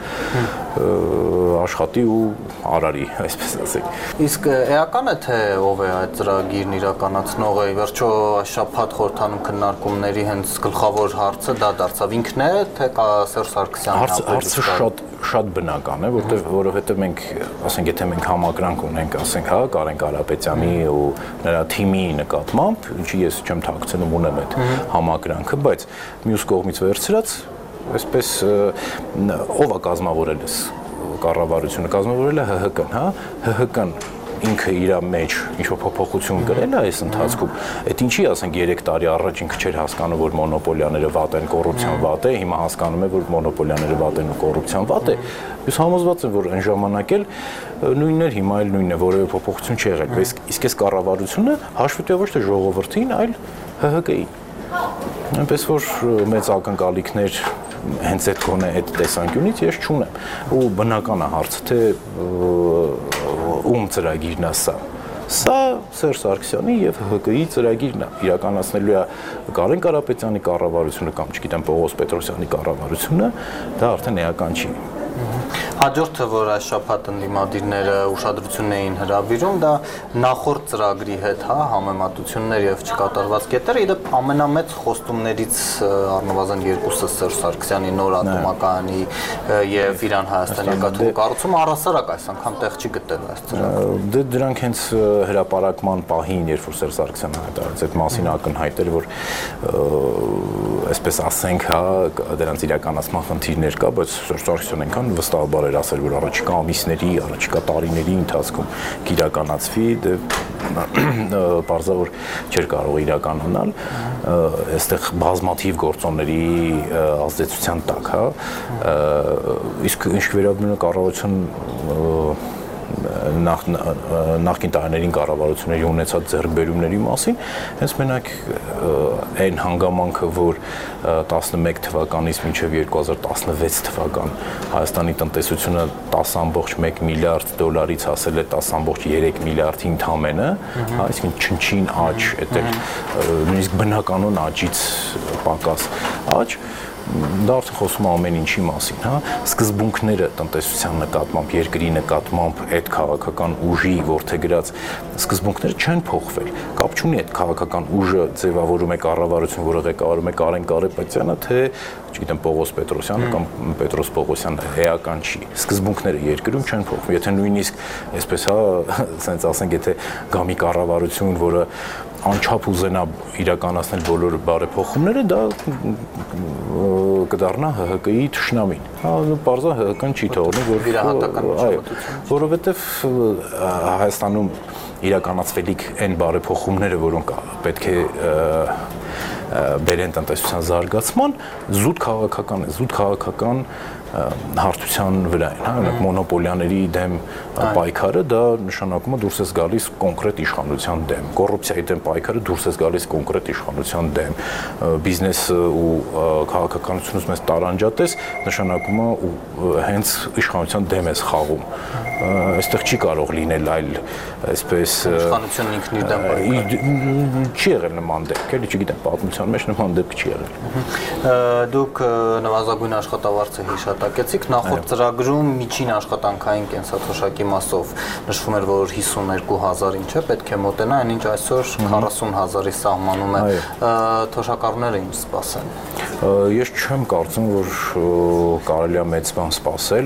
աշխատի ու արարի, այսպես ասենք։ Իսկ էական է թե ով է այդ ծրագիրն իրականացնողը, վերջո շաբաթ խորհրդանում քննարկումների հենց գլխավոր հարցը դա դարձավ ինքն է, թե Սերժ Սարգսյանն Հարցը շատ բնական է, որովհետև մենք, ասենք, եթե մենք համակրանք ունենք, ասենք, հա, Կարեն Կարապետյանի ու նրա թիմի նկատմամբ, ինչի ես չեմ թաքցնում, ունեմ այդ համակրանքը, բայց մյուս կողմից վերցրած, այսպես ով է կազմավորել կառավարությունը, կազմավորել է ՀՀԿ-ն, հա, ՀՀԿ-ն ինքը իր մեջ ինչ-որ փոփոխություն կրել է այս ընթացքում, այդ ինչի, ասենք, 3 տարի առաջ ինքը չէր հասկանում, որ մոնոպոլիաները վատ են, կոռուպցիան վատ է, հիմա հասկանում է, որ մոնոպոլիաները վատ են ու կոռուպցիան վատ է։ Ես համոզված եմ, որ այն ժամանակ էլ նույնն էր, հիմա էլ նույնն է, որևէ փոփոխություն չի եղել։ Իսկ այս կառավարությունը հաշվի տվյալ ոչ թե ժողովրդին, այլ ՀՀԿ-ին։ Այնպես որ մեծ ակնկալիքներ հենց այդ գոնե այդ տեսանկյունից ես չունեմ։ Ու բնական է հարցը, թե ում ծրագիրն է սա։ Սա Սերժ Սարգսյանի եւ ՀՀԿ-ի ծրագիրն է, իրականացնելու է Կարեն Կարապետյանի կառավարությունը կամ չգիտեմ Պողոս Պետրոսյանի կառավարությունը, դա արդեն էական չի։ Հաջորդը, որ այս շաբաթ ընդդիմադիրները ուշադրություն էին հրավիրում, դա նախորդ ծրագրի հետ, հա, համեմատություններ եւ չկատարված կետերը, իդեպ ամենամեծ խոստումներից առնվազն երկուսը Սերժ Սարգսյանի նոր ատոմակայանի եւ Իրան Հայաստան երկաթուղու կառուցումը առհասարակ այս անգամ տեղ չի գտել այս ծրագրը։ Դրանք հենց հրապարակման պահին, երբ որ Սերժ Սարգսյանը հայտարարեց այդ մասին ակնհայտ էր, որ այսպես ասենք, հա, դրանց իրականացման խնդիրներ կա, բայց Սերժ Սարգսյանը այնքան վստահաբար հնարավոր էր ասել, որ առաջիկա ամիսների, առաջիկա տարիների ընթացքում կիրականացվի, դե բարձր որ չէր կարող իրականանալ, այստեղ բազմաթիվ գործոնների ազդեցության տակ, հա, իսկ ինչ վերաբերում է կառավարության նախկին տարիներին կառավարությունների ունեցած ձեռքբերումների մասին, հենց մենակ այն հանգամանքը, որ 11 թվականից մինչև 2016 թվական Հայաստանի տնտեսությունը 10.1 միլիարդ դոլարից հասել է 10.3 միլիարդի ընդամենը, այսինքն չնչին աճ, դա նույնիսկ բնականon աճից պակաս աճ, դա արդեն խոսում է ամեն ինչի մասին, հա, սկզբունքները տնտեսության նկատմամբ, երկրի նկատմամբ այդ քաղաքական ուժի որդեգրած սկզբունքները չեն փոխվել։ Կապ չունի այդ քաղաքական ուժը ձևավորում է կառավարություն, որը ղեկավարում է Կարեն Կարապետյանը, թե չգիտեմ Պողոս Պետրոսյանը կամ Պետրոս Պողոսյանը, էական չի։ Սկզբունքները երկրում չեն փոխվում։ Եթե նույնիսկ այսպես հա, ասենք ասենք, եթե գա մի կառավարություն, որը անչափ ուզենա իրականացնել բոլոր բարեփոխումները, դա կդառնա ՀՀԿ-ի թշնամին։ Հա, բարձր ՀՀԿ-ն չի թողնի, որ որովհետև Հայաստանում իրականացվելիք այն բարեփոխումները, որոնք պետք է բերեն տնտեսության զարգացման, զուտ քաղաքական հարթության վրա են, հա, օրինակ մոնոպոլիաների դեմ պայքարը դա նշանակում է դուրս ես գալիս կոնկրետ իշխանության դեմ, կոռուպցիայի դեմ պայքարը դուրս ես գալիս կոնկրետ իշխանության դեմ, բիզնեսը ու քաղաքականությունից մեզ տարանջատես նշանակում է հենց իշխանության դեմ ես խաղում, այստեղ չի կարող լինել այլ այսպես իշխանությունն ինքն իր դեմ չի եղել նման դեպք, էլի չգիտեմ պատմության մեջ նման դեպք չի եղել։ Դուք նվազագույն աշխատավարձը հիշատակեցիք, նախորդ ծրագրում միջին աշխատանքային կենսաթոշակի մասով նշվում էր, որ 52,000 ինչ է, պետք է մոտենա, այնինչ այսօր 40,000-ի սահմանում է, թոշակառուները ինչ սպասեն։ Ես չեմ կարծում, որ կարելի է մեծ բան սպասել,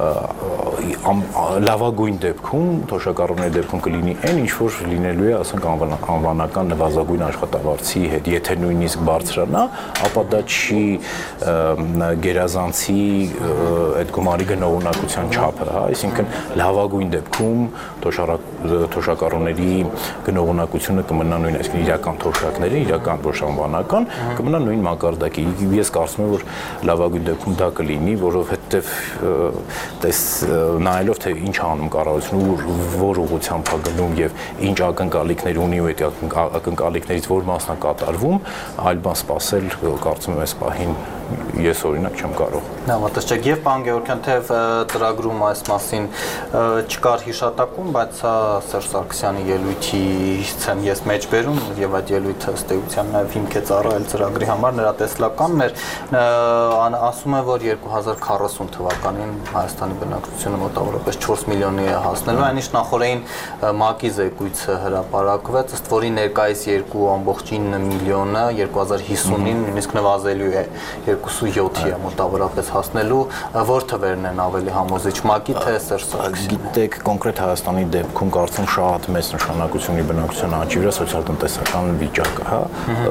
լավագույն դեպքում, թոշակառուների դեպքում կլինի այն, ինչ որ լինելու է, ասենք անվանական նվազագույն աշխատավարձի հետ, եթե նույնիսկ բարձրանա, ապա դա չի գերազանցի այդ գումարի գնողունակության չափը, հա, այսինքն լավագույն դեպքում թոշակառուների գնողունակությունը կմնա նույն, այսինքն իրական թոշակները, իրական ոչ անվանական, կմնա նույն մակարդակի։ Ես կարծում եմ, որ լավագույն դեպքում դա կլինի, որովհետև նայելով թե ինչ անում կառավարությունը, որ ուղղությամբ է գնում եւ ինչ ակնկալիքներ ունի ու այդ ակնկալիքներից որ մասն է կատարվում, այլ բան սպասել կարծում եմ այս պահին ես օրինակ չեմ կարող։ Համատեսչեք եւ պարոն Գևորգյան, թեև ծրագրում այս մասին չկար հիշատակում, բայց սա Սերժ Սարգսյանի ելույթից եմ ես մեջ բերում եւ այդ ելույթը ըստ էության նաեւ հիմք է ծառայել ծրագրի համար, նրա տեսլականն էր, ասում է, որ 2040 թվականին Հայաստանի բնակչությունը մոտավորապես 4 միլիոնի է հասնելու, այնինչ նախորդին ՄԱԿ-ի զեկույցը հրապարակվեց, ըստ որի ներկայիս 2.9 միլիոնը 2050-ին նույնիսկ նվազելու է 2.7-ի է մոտավորապես հասնելու, որ թվերն են ավելի համոզիչ, ՄԱԿ-ի թե Սերժ Սարգսյանի։ Գիտեք, կոնկրետ Հայաստանի դեպքում կարծում շատ մեծ նշանակություն ունի բնակչության աճի վրա սոցիալ-տնտեսական վիճակը, հա։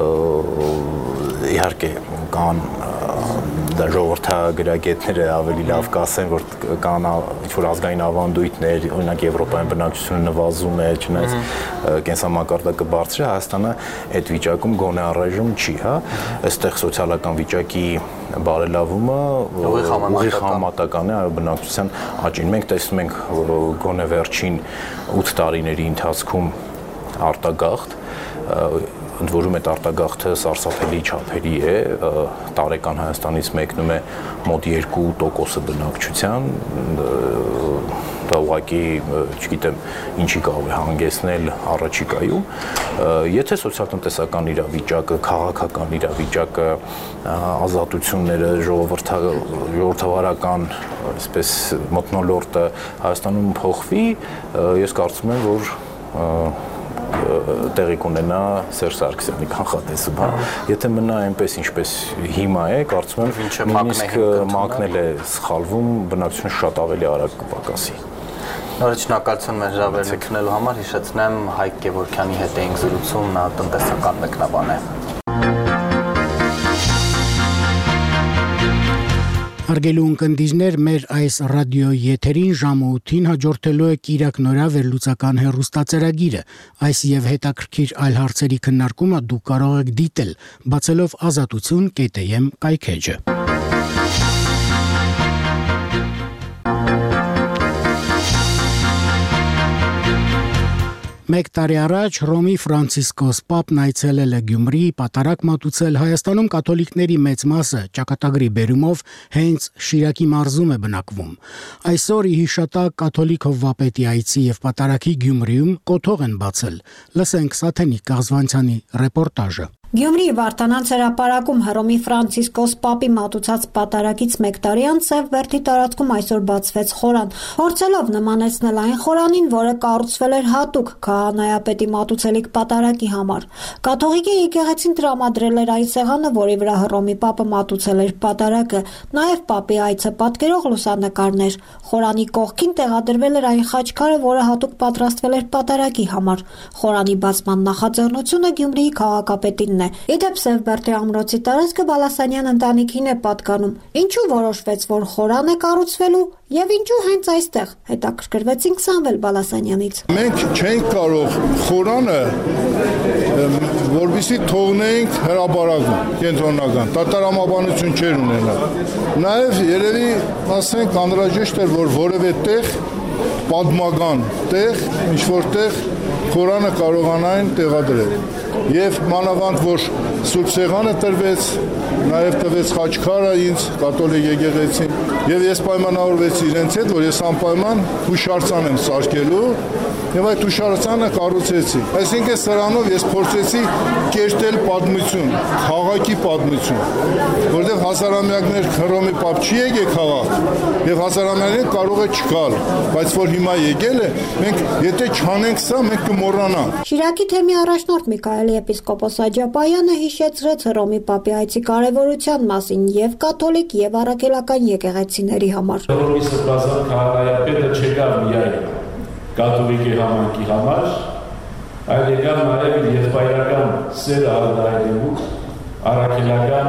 Իհարկե կան դա ժողովրդագրագետները ավելի լավ կասեն, որ կան ինչ-որ ազգային ավանդույթներ, օրինակ Եվրոպայում բնակչությունը նվազում է, չնայած կենսամակարդակը բարձր է, Հայաստանը այդ վիճակում գոնե առայժմ չի, հա, այստեղ սոցիալական վիճակի բարելավումը ուղիղ համեմատական է բնակչության աճին։ Մենք տեսնում ենք գոնե վերջին 8 տարիների ընթացքում արտագաղթ, ընդ որում այդ արտագաղթը սարսափելի չափերի է, տարեկան Հայաստանից մեկնում է մոտ 2% բնակչության, դա ուղղակի, չգիտեմ, ինչի կարող է հանգեցնել առաջիկայում, եթե սոցիալ-տնտեսական իրավիճակը, քաղաքական իրավիճակը, ազատությունները, ժողովրդավարական, այսպես մթնոլորտը Հայաստանում փոխվի, ես կարծում եմ, որ տեղի կունենա Սերժ Սարգսյանի կանխատեսում, հա։ Եթե մնա այնպես ինչպես հիմա է, կարծում եմ նույնիսկ ՄԱԿ-ն էլ է սխալվում, բնակչությունը շատ ավելի արագ կպակասի։ Նորից շնորհակալություն մեր հրավերն ընդունելու համար, հիշեցնեմ Հայկ Գևորգյանի հետ էինք զրուցում, նա տնտեսական մեկնաբան է։ Հարգելի ունկնդիրներ, մեր այս ռադիոյի եթերին ժամը 8-ին հաջորդելու է Կիրակ Նորա վերլուծական հեռուստածրագիրը։ Այս եւ հետաքրքիր այլ հարցերի քննարկումը դուք կարող եք դիտել, բացելով azatutsun.am կայքեջը։ Մեկ տարի առաջ Ռոմի Ֆրանցիսկոս Պապն այցելել է Գյումրի, պատարակ մատուցել Հայաստանում կաթոլիկների մեծ մասը ճակատագրի բերումով հենց Շիրակի մարզում է բնակվում։ Այսօր ի հիշատակ կաթոլիկ հովվապետի այցի եւ պատարակի Գյումրիում կոթող են բացել։ Լսենք Սաթենիկ Կազվանցյանի ռեպորտաժը։ Գյումրիի Վարդանանց հրապարակում Հռոմի Ֆրանցիսկոս Պապի մատուցած պատարակից մեկ տարի անց Սևբերդի տարածքում այսօր բացվեց խորան, փորձելով նմանեցնել այն խորանին, որը կառուցվել էր հատուկ քահանայապետի մատուցելիք պատարակի համար։ Կաթողիկե եկեղեցին տրամադրել էր այն սեղանը, որի վրա Հռոմի Պապը մատուցել էր պատարակը, նաև Պապի այցը պատկերող լուսանկարներ։ Խորանի կողքին տեղադրվել էր այն խաչքարը, որը հատուկ պատրաստվել էր պատարակի համար։ Խորանի բացման նախաձեռնությունը Գյումրիի քաղաքապետին Իդեպ Սևբերդի ամրոցի տարածքը Բալասանյան ընտանիքին է պատկանում։ Ինչու որոշվեց, որ խորան է կառուցվելու եւ ինչու հենց այստեղ, հետաքրքրվեցինք Սամվել Բալասանյանից։ Մենք չենք կարող խորանը որպեսզի թողնենք հրապարակում կենտրոնական, տատարամաբանություն չեր ունենա։ Նաեւ երևի ասենք անհրաժեշտ էր, որ որևէ տեղ պատմական տեղ, ինչ որտեղ խորանը կարողանային տեղադրել։ Եվ մանավանդ, որ Սուրբ Սեղանը տրվեց, նաև տվեց խաչքարը ինձ կաթոլիկ եկեղեցին, եւ ես պայմանավորվեցի իրենց հետ, որ ես անպայման հուշարձան եմ սարքելու, եւ այդ հուշարձանը կառուցեցի։ Այսինքն սրանով ես փորձեցի կերտել պատմություն, քաղաքի պատմություն, որտեղ հասարամյակներ Հռոմի Պապ չի եկել քաղաք, եւ հասարամյակներին կարող է չգալ, բայց որ հիմա եկել է, մենք եթե չանենք սա, մենք կմոռանանք։ Շիրակի թեմի առաջնորդ Միքայել եպիսկոպոս Աջապայանը հիշեցրեց Հռոմի Պապի այցի կարևորության մասին եւ կաթոլիկ եւ առաքելական եկեղեցիների համար։ Հռոմի սրբազան քահանայապետը չեկավ միայն կաթոլիկի համայնքի համար, այլ եկավ նաեւ եղբայրական սերը արտահայտելու առաքելական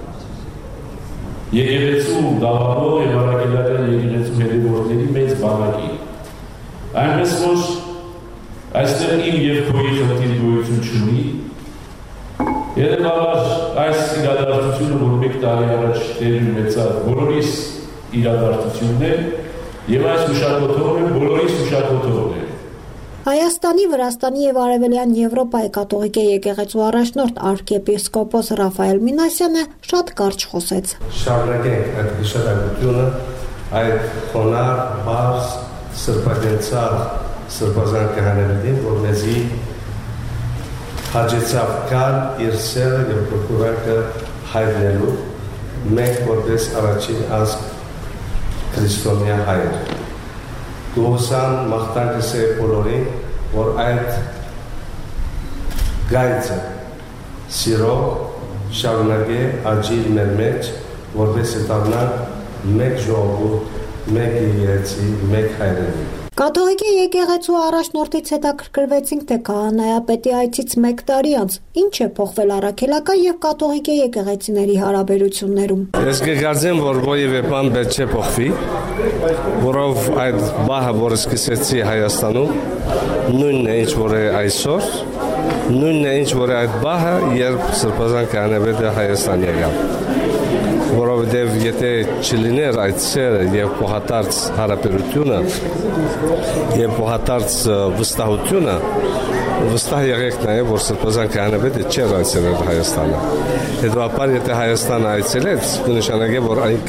եկեղեցու դավանող եւ առաքելական եկեղեցու հետևորդների մեծ բանակի։ Այնպես որ այստեղ իմ եւ քոյի խնդիր գոյություն չունի։ Երևաբար այս իրադարձությունը, որ մեկ տարի առաջ տեղի ունեցավ, բոլորիս իրադարձությունն է եւ այս հուշակոթողն է, բոլորիս հուշակոթողն է։ Հայաստանի, Վրաստանի եւ Արևելյան Եվրոպայի կաթողիկե եկեղեցու առաջնորդ arczepiskopos Ռաֆայել Մինասյանը շատ կարճ խոսեց։ Շարունակենք այդ հիշատակությունը, այդ խոնար, բարձ, սրբագենցաղ սրբազան քահանաներին, որ մեզի հաջեցավ կալ իր սերը եւ փոքրակը հայտնելու, մենք որպես առաջին ազգ քրիստոնյա հայեր։ Գոհսան մաղթանքս է բոլորին, որ այդ գայծը սիրո շարունակե աճի մեր մեջ, որպես դառնանք մեկ ժողովուրդ, մեկ եկեղեցի, մեկ հայրենի։ Կաթողիկե եկեղեցու առաջնորդից հետաքրքրվեցինք, թե քահանայապետի այցից մեկ տարի անց ինչ է փոխվել առաքելական եւ կաթողիկե եկեղեցիների հարաբերություններում։ Ես կգարձեմ, որ որևէ բան պետք չէ փոխվի, որով այդ բահը, որը սկսեցի Հայաստանում, նույնն է ինչ որ է այսօր, նույնն է ինչ որ է այդ բահը, երբ սրբազան քահանայապետը Հայաստան եկավ։ Որովհետև եթե չլիներ այդ սերը եւ փոխադարձ հարաբերությունը եւ փոխադարձ վստահությունը, վստահ եղեք նաեւ, որ սրբազան քահանայապետը չէր այցելել Հայաստանը։ Հետո եթե Հայաստանը այցելեց, կնշանակե, որ այն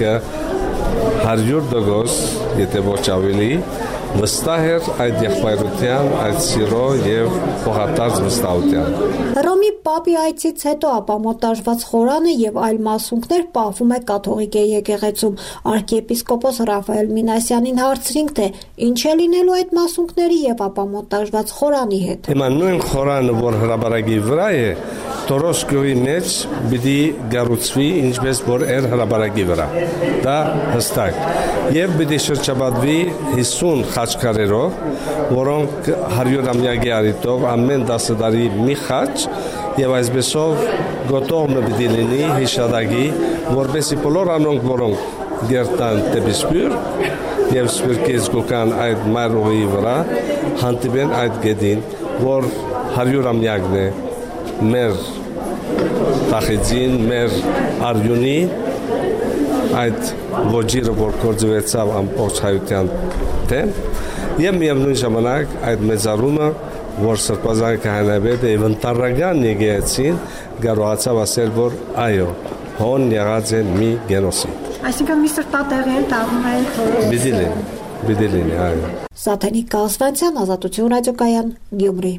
100%, եթե ոչ ավելի, վստահ էր այդ եղբայրության, այդ սիրո եւ փոխադարձ վստահության։ Հռոմի Պապի այցից հետո ապամոնտաժված խորանը եւ այլ մասունքներ պահվում է կաթողիկե եկեղեցում։ Arczepiskopos Ռաֆայել Մինասյանին հարցրինք, թե ինչ է լինելու այդ մասունքների եւ ապամոնտաժված խորանի հետ։ Հիմա նույն խորանը, որ հրապարակի վրա է, Տորոսկոյի մեջ պիտի գառուցվի ինչպես որ էր հրապարակի վրա։ Դա հստակ։ Եվ պիտի շրջապատվի 50 խաչքարերով, որոնք 100-ամյակի արիտով ամեն 10 տարի մի խաչ եւ այսպեսով գոտողը պիտի լինի հիշադակի, որպեսզի բոլոր անոնք, որոնք գերտան դեպի Սփյուռք եւ Սփյուռքից գոկան այդ մարուի վրա հանդիպեն այդ գետին, որ 100-ամյակն է մեր Տախիձին, մեր Արյունի այդ ոչիրը, որ գործվեցավ ամբողջ հայության դեմ, եւ միևնույն ժամանակ այդ մեծարումը, որ Սրբազան քահանայապետը եւ ընտարական եկեղեցին կարողացավ ասել, որ այո, հոն եղած է մի գենոսիդ։ Այսինքն մի սրտատեղի դառնում է Բիդելին, այո։ Սաթենիկ Կասվանցյան, Ազատություն ռադիոկայան, Գյումրի։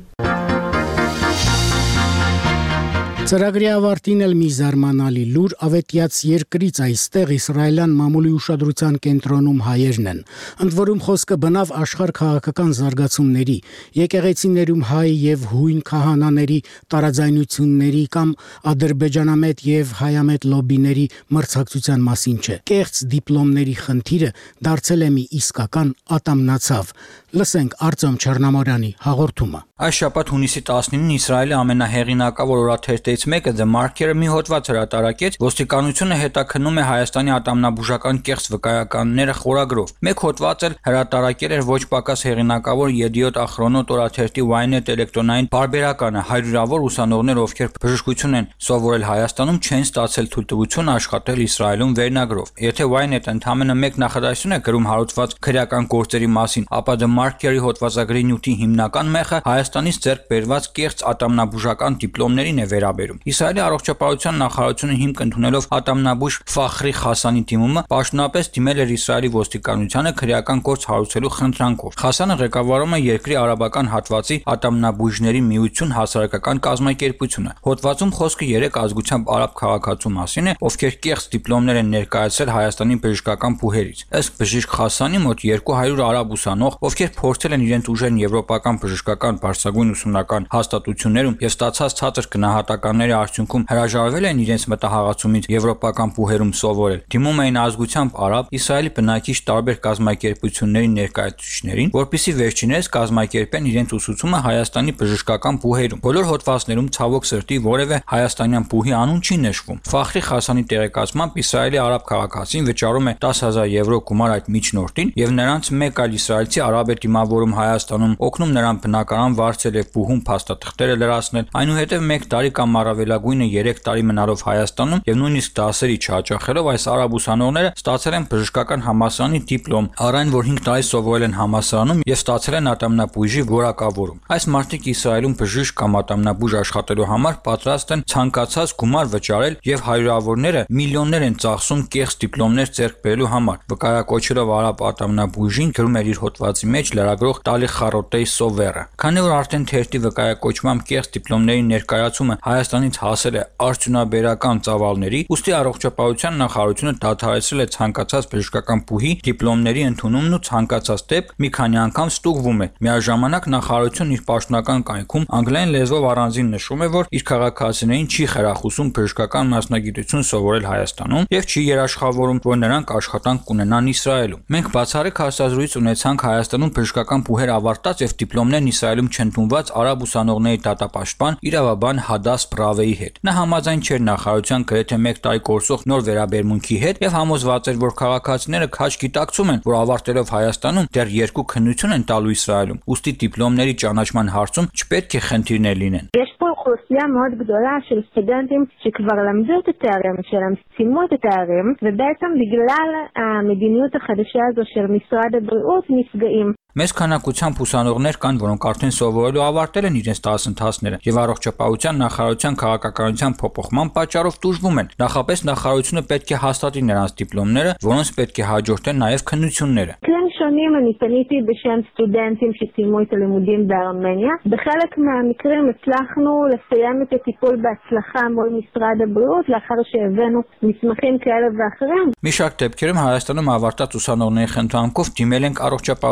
Ծրագրի ավարտին էլ մի զարմանալի լուր ավետյաց երկրից այստեղ իսրայելյան մամուլի ուշադրության կենտրոնում հայերն են։ Ընդ որում խոսքը բնավ աշխարհ քաղաքական զարգացումների, եկեղեցիներում հայ եւ հույն քահանաների տարաձայնությունների կամ ադրբեջանամետ եւ հայամետ լոբիների մրցակցության մասին չէ։ Կեղծ դիպլոմների խնդիրը դարձել է մի իսկական ատամնացավ։ Լսենք Արտյոմ Չեռնամորյանի հաղորդումը։ Այս շաբաթ հունիսի 19-ին Իսրայելի ամենահեղինակավոր օրաթերթերից մեկը The Marker-ը մի հոդված հրատարակեց, ոստիկանությունը հետաքննում է Հայաստանի ատամնաբուժական կեղծ վկայականները խորագրով։ Մեկ հոդված էլ հրատարակել էր ոչ պակաս հեղինակավոր Yediot Achronot օրաթերթի Ynet էլեկտրոնային բարբերականը։ Հարյուրավոր ուսանողներ, ովքեր բժշկություն են սովորել Հայաստանում, չեն ստացել թույլտվություն աշխատել Իսրայելում վերնագրով։ Եթե Ynet-ը ընդամենը մեկ նախադասություն է գրում հարուցված քրեական գործերի մասին, ապա The Marker-ի հոդվածագրի նյութի հիմնական մեխը Հայաստանից ձեռք բերված կեղծ ատամնաբուժական դիպլոմներին է վերաբերում։ Իսրայելի առողջապահության նախարարությունը հիմք ընդունելով ատամնաբույժ Ֆախրի Խասանի դիմումը պաշտոնապես դիմել էր Իսրայելի ոստիկանությանը քրեական գործ հարուցելու խնդրանքով։ Խասանը ղեկավարում է երկրի արաբական հատվածի ատամնաբույժների միություն հասարակական կազմակերպությունը։ Հոդվածում խոսքը 3 ազգությամբ արաբ քաղաքացու մասին է, ովքեր կեղծ դիպլոմներ են ներկայացրել Հայաստանի բժշկական բուհերից։ Ըստ բժիշկ Խասանի մոտ 200 արաբ ուսանող, ովքեր փորձել են իրենց ուժերն եվրոպական բժշկական բարձրագույն ուսումնական հաստատություններում եւ ստացած ցածր գնահատականների արդյունքում հրաժարվել են իրենց մտահղացումից եվրոպական բուհերում սովորել։ Դիմում էին ազգությամբ արաբ Իսրայելի բնակիչ տարբեր կազմակերպությունների ներկայացուցիչներին, որպիսի վերջիններս կազմակերպեն իրենց ուսուցումը Հայաստանի բժշկական բուհերում։ Բոլոր հոդվածներում ցավոք սրտի որևէ հայաստանյան բուհի անուն չի նշվում։ Ֆախրի Խասանի տեղեկացմամբ Իսրայելի արաբ քաղաքացին վճարում է 10,000 եվրո գումար այդ միջնորդին եւ նրանց մեկ այլ իսրայելցի արաբ է դիմավորում Հայաստանում, օգնում նրան բնակարան վարձել եւ բուհում փաստաթղթերը լրացնել, այնուհետեւ 1 տարի կամ առավելագույնը 3 տարի մնալով Հայաստանում եւ նույնիսկ դասերի չհաճախելով այս արաբ ուսանողները ստացել են բժշկական համալսարանի դիպլոմ, առայն որ 5 տարի սովորել են համալսարանում եւ ստացել են ատամնաբույժի որակավորում։ Այս մարդիկ Իսրայելում բժիշկ կամ ատամնաբույժ աշխատելու համար պատրաստ են ցանկացած գումար վճարել եւ հարյուրավորները միլիոններ են ծախսում կեղծ դիպլոմներ ձեռք բերելու համար։ Վկայակոչելով արաբ ատամնաբույժին գրում էր իր հոդվածի մեջ լրագրող Տալի Խարոտեի Սովերը։ Քանի որ արդեն թերթի վկայակոչմամբ կեղծ դիպլոմների ներկայացումը Հայաստանից հասել է արդյունաբերական ծավալների, ուստի առողջապահության նախարարությունը դադարեցրել է ցանկացած բժշկական բուհի դիպլոմների ընդունումն ու ցանկացած դեպք մի քանի անգամ ստուգվում է։ Միաժամանակ նախարարությունն իր պաշտոնական կայքում անգլերեն լեզվով առանձին նշում է, որ իր քաղաքացիներին չի խրախուսում բժշկական մասնագիտություն սովորել Հայաստանում եւ չի երաշխավորում, որ նրանք աշխատանք կունենան Իսրայելում։ Մենք բացառիկ հարցազրույց ունեցանք Հայաստանում բժշկական բուհեր ավարտած եւ դիպլոմներն Իսրայելում չընդունված արաբ ուսանողների դատապաշտպան իրավաբան Հադաս Բրավեի հետ։ Նա համաձայն չէր նախարարության գրեթե 1 տարի կորսող նոր վերաբերմունքի հետ եւ համոզված էր, որ քաղաքացիները քաջ գիտակցում են, որ ավարտելով Հայաստանում դեռ 2 քննություն են տալու Իսրայելում, ուստի դիպլոմների ճանաչման հարցում չպետք է խնդիրներ լինեն։ אוכלוסייה מאוד גדולה של סטודנטים שכבר למדו את התארים שלהם, סיימו את התארים, ובעצם בגלל המדיניות החדשה הזו של משרד הבריאות נפגעים. Մեծ քանակությամբ ուսանողներ կան, որոնք արդեն սովորելու ավարտել են իրենց դասընթացները եւ առողջապահության նախարարության քաղաքականության փոփոխման պատճառով տուժվում են։ Նախապես նախարարությունը պետք է հաստատի նրանց դիպլոմները, որոնց պետք է հաջորդեն նաեւ քննությունները։ שונים אני פניתי בשם סטודנטים שסיימו את הלימודים בארמניה. בחלק מהמקרים הצלחנו לסיים את הטיפול בהצלחה מול משרד הבריאות לאחר שהבאנו מסמכים כאלה ואחרים. Մի շարք դեպքերում Հայաստանում ավարտած ուսանողների խնդրանքով դիմել ենք առողջապահության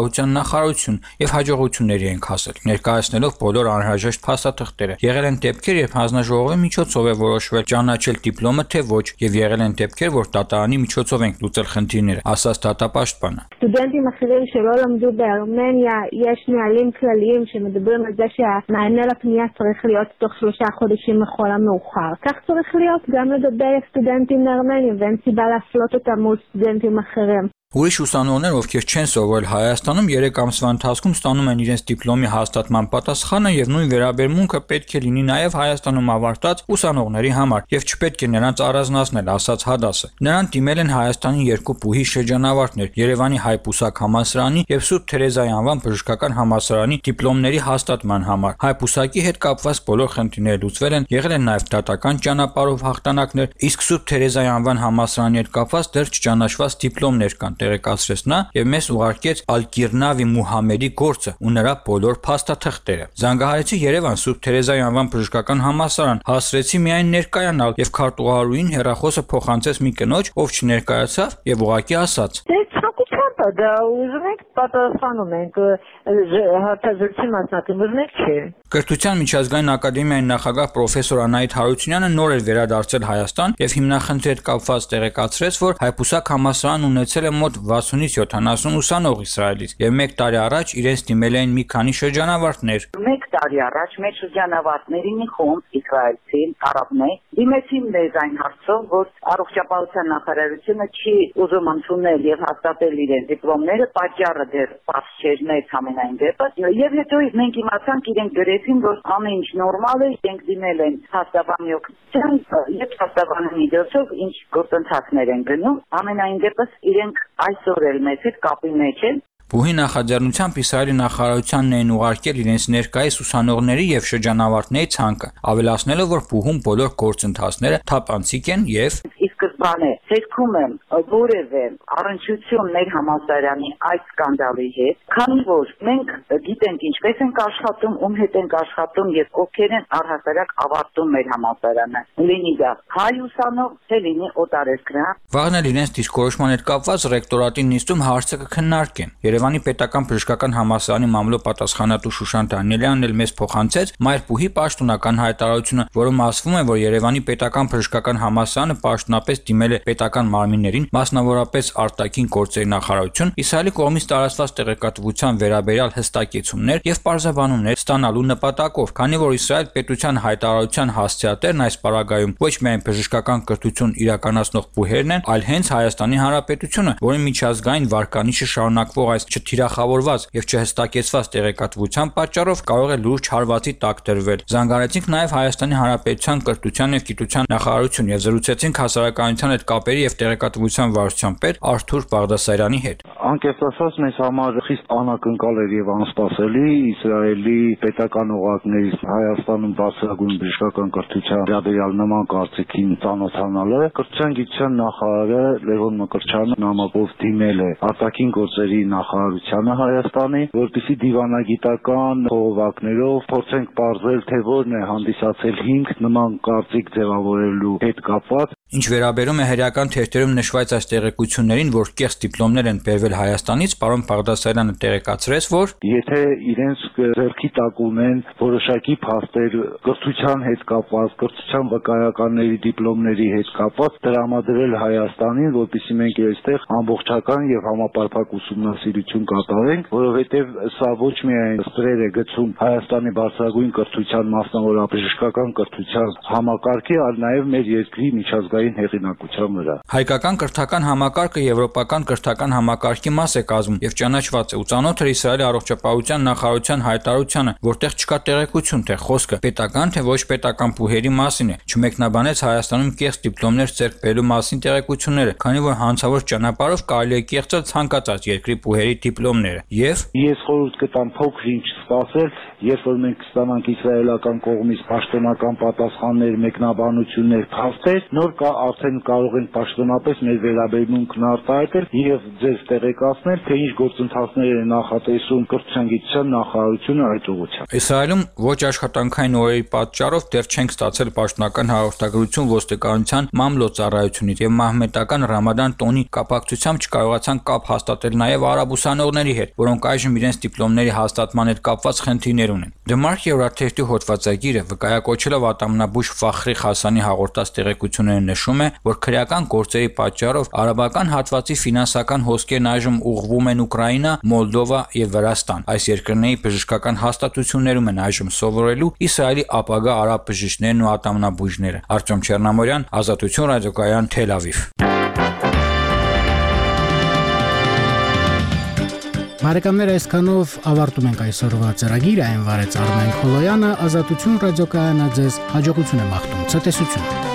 նախարարություն եւ հաջողությունների ենք հասել, ներկայացնելով բոլոր անհրաժեշտ փաստաթղթերը։ Եղել են դեպքեր, երբ հանձնաժողովի միջոցով է որոշվել ճանաչել դիպլոմը թե ոչ, եւ եղել են դեպքեր, որ դատարանի միջոցով ենք լուծել խնդիրները, ասաց դատապաշտպանը։ סטודנטים אחרים שלא למדו בארמניה, יש נהלים כלליים שמדברים על זה שהמענה לפנייה צריך להיות תוך 3 חודשים לכל המאוחר. כך צריך להיות גם לגבי סטודנטים מארמניה, ואין סיבה להפלות אותם מול סטודנטים אחרים. Ուրիշ ուսանողներ, ովքեր չեն սովորել Հայաստանում, 3 ամսվա ընթացքում ստանում են իրենց դիպլոմի հաստատման պատասխանը եւ նույն վերաբերմունքը պետք է լինի նաեւ Հայաստանում ավարտած ուսանողների համար եւ չպետք է նրանց առանձնացնել, ասաց Հադասը։ Նրան դիմել են Հայաստանի 2 բուհի շրջանավարտներ՝ Երևանի Հայ-Պուսակ համալսարանի եւ Սուրբ Թերեզայի անվան բժշկական համալսարանի դիպլոմների հաստատման համար։ Հայ-Պուսակի հետ կապված բոլոր խնդիրները լուծվել են, եղել են նաեւ դատական ճանապարհով հաղթանակներ, իսկ Սուրբ Թերեզայի անվան համալսարանի հետ կապված դեռ չճանաչված դիպլոմներ կան, տեղեկացրեց նա եւ մեզ ուղարկեց Ալ-Կիրնավի Մուհամեդի գործը ու նրա բոլոր փաստաթղթերը։ Զանգահարեցի Երևան Սուրբ Թերեզայի անվան բժշկական համալսարան, հասրեցի միայն ներկայանալ եւ քարտուղարուին հեռախոսը փոխանցեց մի կնոջ, ով չներկայացավ եւ ուղակի ասաց. Դա ուզում եք պատասխանում ենք հարցազրույցի մասնակցին, ուզում եք չէ։ Կրթության միջազգային ակադեմիայի նախագահ պրոֆեսոր Անահիտ Հարությունյանը նոր էր վերադարձել Հայաստան եւ հիմնախնդրի հետ կապված տեղեկացրեց, որ Հայ-Պուսակ համալսարանը ունեցել է մոտ 60-ից 70 ուսանող Իսրայելից եւ 1 տարի առաջ իրենց դիմել էին մի քանի շրջանավարտներ։ 1 տարի առաջ մեր շրջանավարտների մի խումբ իսրայելցի արաբներ դիմեցին մեզ այն հարցով, որ առողջապահության նախարարությունը չի ուզում ընդունել եւ հաստատել իրենց դիպլոմները, պատճառը դեռ բաց չէր մեծ ամենայն դեպս, եւ հետո մենք իմացանք իրենք գրեցին, որ ամեն ինչ նորմալ է, իրենք դիմել են հաստատվանի օգնության, եւ հաստատվանի միջոցով ինչ գործընթացներ են գնում, ամենայն դեպս իրենք այսօր էլ մեծ հետ կապի մեջ են։ Բուհի նախաձեռնությամբ Իսրայելի նախարարությանն էին ուղարկել իրենց ներկայիս ուսանողների եւ շրջանավարտների ցանկը, ավելացնելով, որ բուհում բոլոր գործընթացները թափանցիկ են եւ սկզբանե ցերքում եմ որևէ առնչություն մեր համալսարանի այդ սկանդալի հետ, քանի որ մենք գիտենք ինչպես ենք աշխատում, ում հետ ենք աշխատում եւ ովքեր են առհասարակ ավարտում մեր համալսարանը։ Լինի դա հայ ուսանող, թե լինի օտարերկրյա։ Վաղն էլ իրենց դիսկորոշման հետ կապված ռեկտորատի նիստում հարցը կքննարկեն։ Երևանի պետական բժշկական համալսարանի մամլո պատասխանատու Շուշան Դանիելյանն էլ մեզ փոխանցեց Մայր բուհի պաշտոնական հայտարարությունը, որում ասվում է, որ Երևանի պետական բժշկական համալսարանը պաշտոնապես դիմել է պետական մարմիններին, մասնավորապես արտաքին գործերի նախարարություն, Իսրայելի կողմից տարածված տեղեկատվության վերաբերյալ հստակեցումներ եւ պարզաբանումներ ստանալու նպատակով, քանի որ Իսրայել պետության հայտարարության հասցեատերն այս պարագայում ոչ միայն բժշկական կրթություն իրականացնող բուհերն են, այլ հենց Հայաստանի Հանրապետությունը, որի միջազգային վարկանիշը շարունակվող այս չթիրախավորված եւ չհստակեցված տեղեկատվության պատճառով կարող է լուրջ հարվածի տակ դրվել։ Զանգարեցինք նաեւ Հայաստանի Հանրապետության կրթության եւ գիտության նախարարություն եւ զրուցեցինք հասարակայնության հետ կապերի եւ տեղեկատվության վարչության պետ Արթուր Բաղդասարյանի հետ։ Անկեղծ ասած, մեզ համար խիստ անակնկալ էր եւ անսպասելի Իսրայելի պետական օղակներից Հայաստանում բարձրագույն բժշկական կրթության վերաբերյալ նման կարծիքին ծանոթանալը։ Կրթության գիտության նախարարը Լևոն Մկրտչյանը նամակով դիմել է արտաքին գործերի նախարարությանը Հայաստանի, որպեսզի դիվանագիտական խողովակներով փորձենք պարզել, թե որն է հանդիսացել հիմք նման կարծիք ձևավորելու հետ կապված։ Ինչ վերաբերում է հերական թերթերում նշված այս տեղեկություններին, որ կեղծ դիպլոմներ են բերվել Հայաստանից, պարոն Բաղդասարյանը տեղեկացրեց, որ եթե իրենց ձեռքի տակ ունեն որոշակի փաստեր կրթության հետ կապված, կրթության վկայականների դիպլոմների հետ կապված, տրամադրել Հայաստանին, որպեսզի մենք այստեղ ամբողջական եւ համապարփակ ուսումնասիրություն կատարենք, որովհետեւ սա ոչ միայն ստրեր է գցում Հայաստանի բարձրագույն կրթության, մասնավորապես բժշկական կրթության համակարգի, այլ նաեւ մեր երկրի միջազգային հեղինակության վրա։ Հայկական կրթական համակարգը եվրոպական կրթական համակարգի մաս է կազմում եւ ճանաչված է ու ծանոթ է Իսրայելի առողջապահության նախարարության հայտարարությանը, որտեղ չկա տեղեկություն, թե խոսքը պետական թե ոչ պետական բուհերի մասին է։ Չմեկնաբանեց Հայաստանում կեղծ դիպլոմներ ձեռք բերելու մասին տեղեկությունները, քանի որ հանցավոր ճանապարհով կարելի է կեղծել ցանկացած երկրի բուհերի դիպլոմները։ Եվ ես խորհուրդ կտամ փոքր ինչ սպասել, երբ որ մենք կստանանք իսրայելական կողմից պաշտոնական պատասխաններ, մեկնաբանություններ, փաստեր, նոր Սա արդեն կարող են պաշտոնապես մեր վերաբերմունքն արտահայտել եւ ձեզ տեղեկացնել, թե ինչ գործընթացներ է նախատեսում կրթության գիտության նախարարությունը այդ ուղղությամբ։ Իսրայելում ոչ աշխատանքային օրերի պատճառով դեռ չենք ստացել պաշտոնական հաղորդագրություն ոստիկանության մամլո ծառայությունից եւ մահմեդական Ռամադան տոնի կապակցությամբ չկարողացան կապ հաստատել նաեւ արաբ ուսանողների հետ, որոնք այժմ իրենց դիպլոմների հաստատման հետ կապված խնդիրներ ունեն։ DeMarc Eurotech-ի հոդվածագիրը վկայակոչելով ատամնաբույժ Ֆախրի Խասանի հաղորդած տեղեկությունները նշում է, որ քրեական գործերի պատճառով արաբական հատվածի ֆինանսական հոսքերն այժմ ուղղվում են Ուկրաինա, Մոլդովա եւ Վրաստան։ Այս երկրների բժշկական հաստատություններում են այժմ սովորելու Իսրայելի ապագա արաբ բժիշկներն ու ատամնաբույժները։ Արտյոմ Չեռնամորյան, Ազատություն ռադիոկայան, Թել Ավիվ։ Բարեկամներ, այսքանով ավարտում ենք այսօրվա ծրագիրը, այն վարեց Արմեն Խոլոյանը, Ազատություն ռադիոկայանը ձեզ հաջողություն եմ աղթում, ցտեսություն։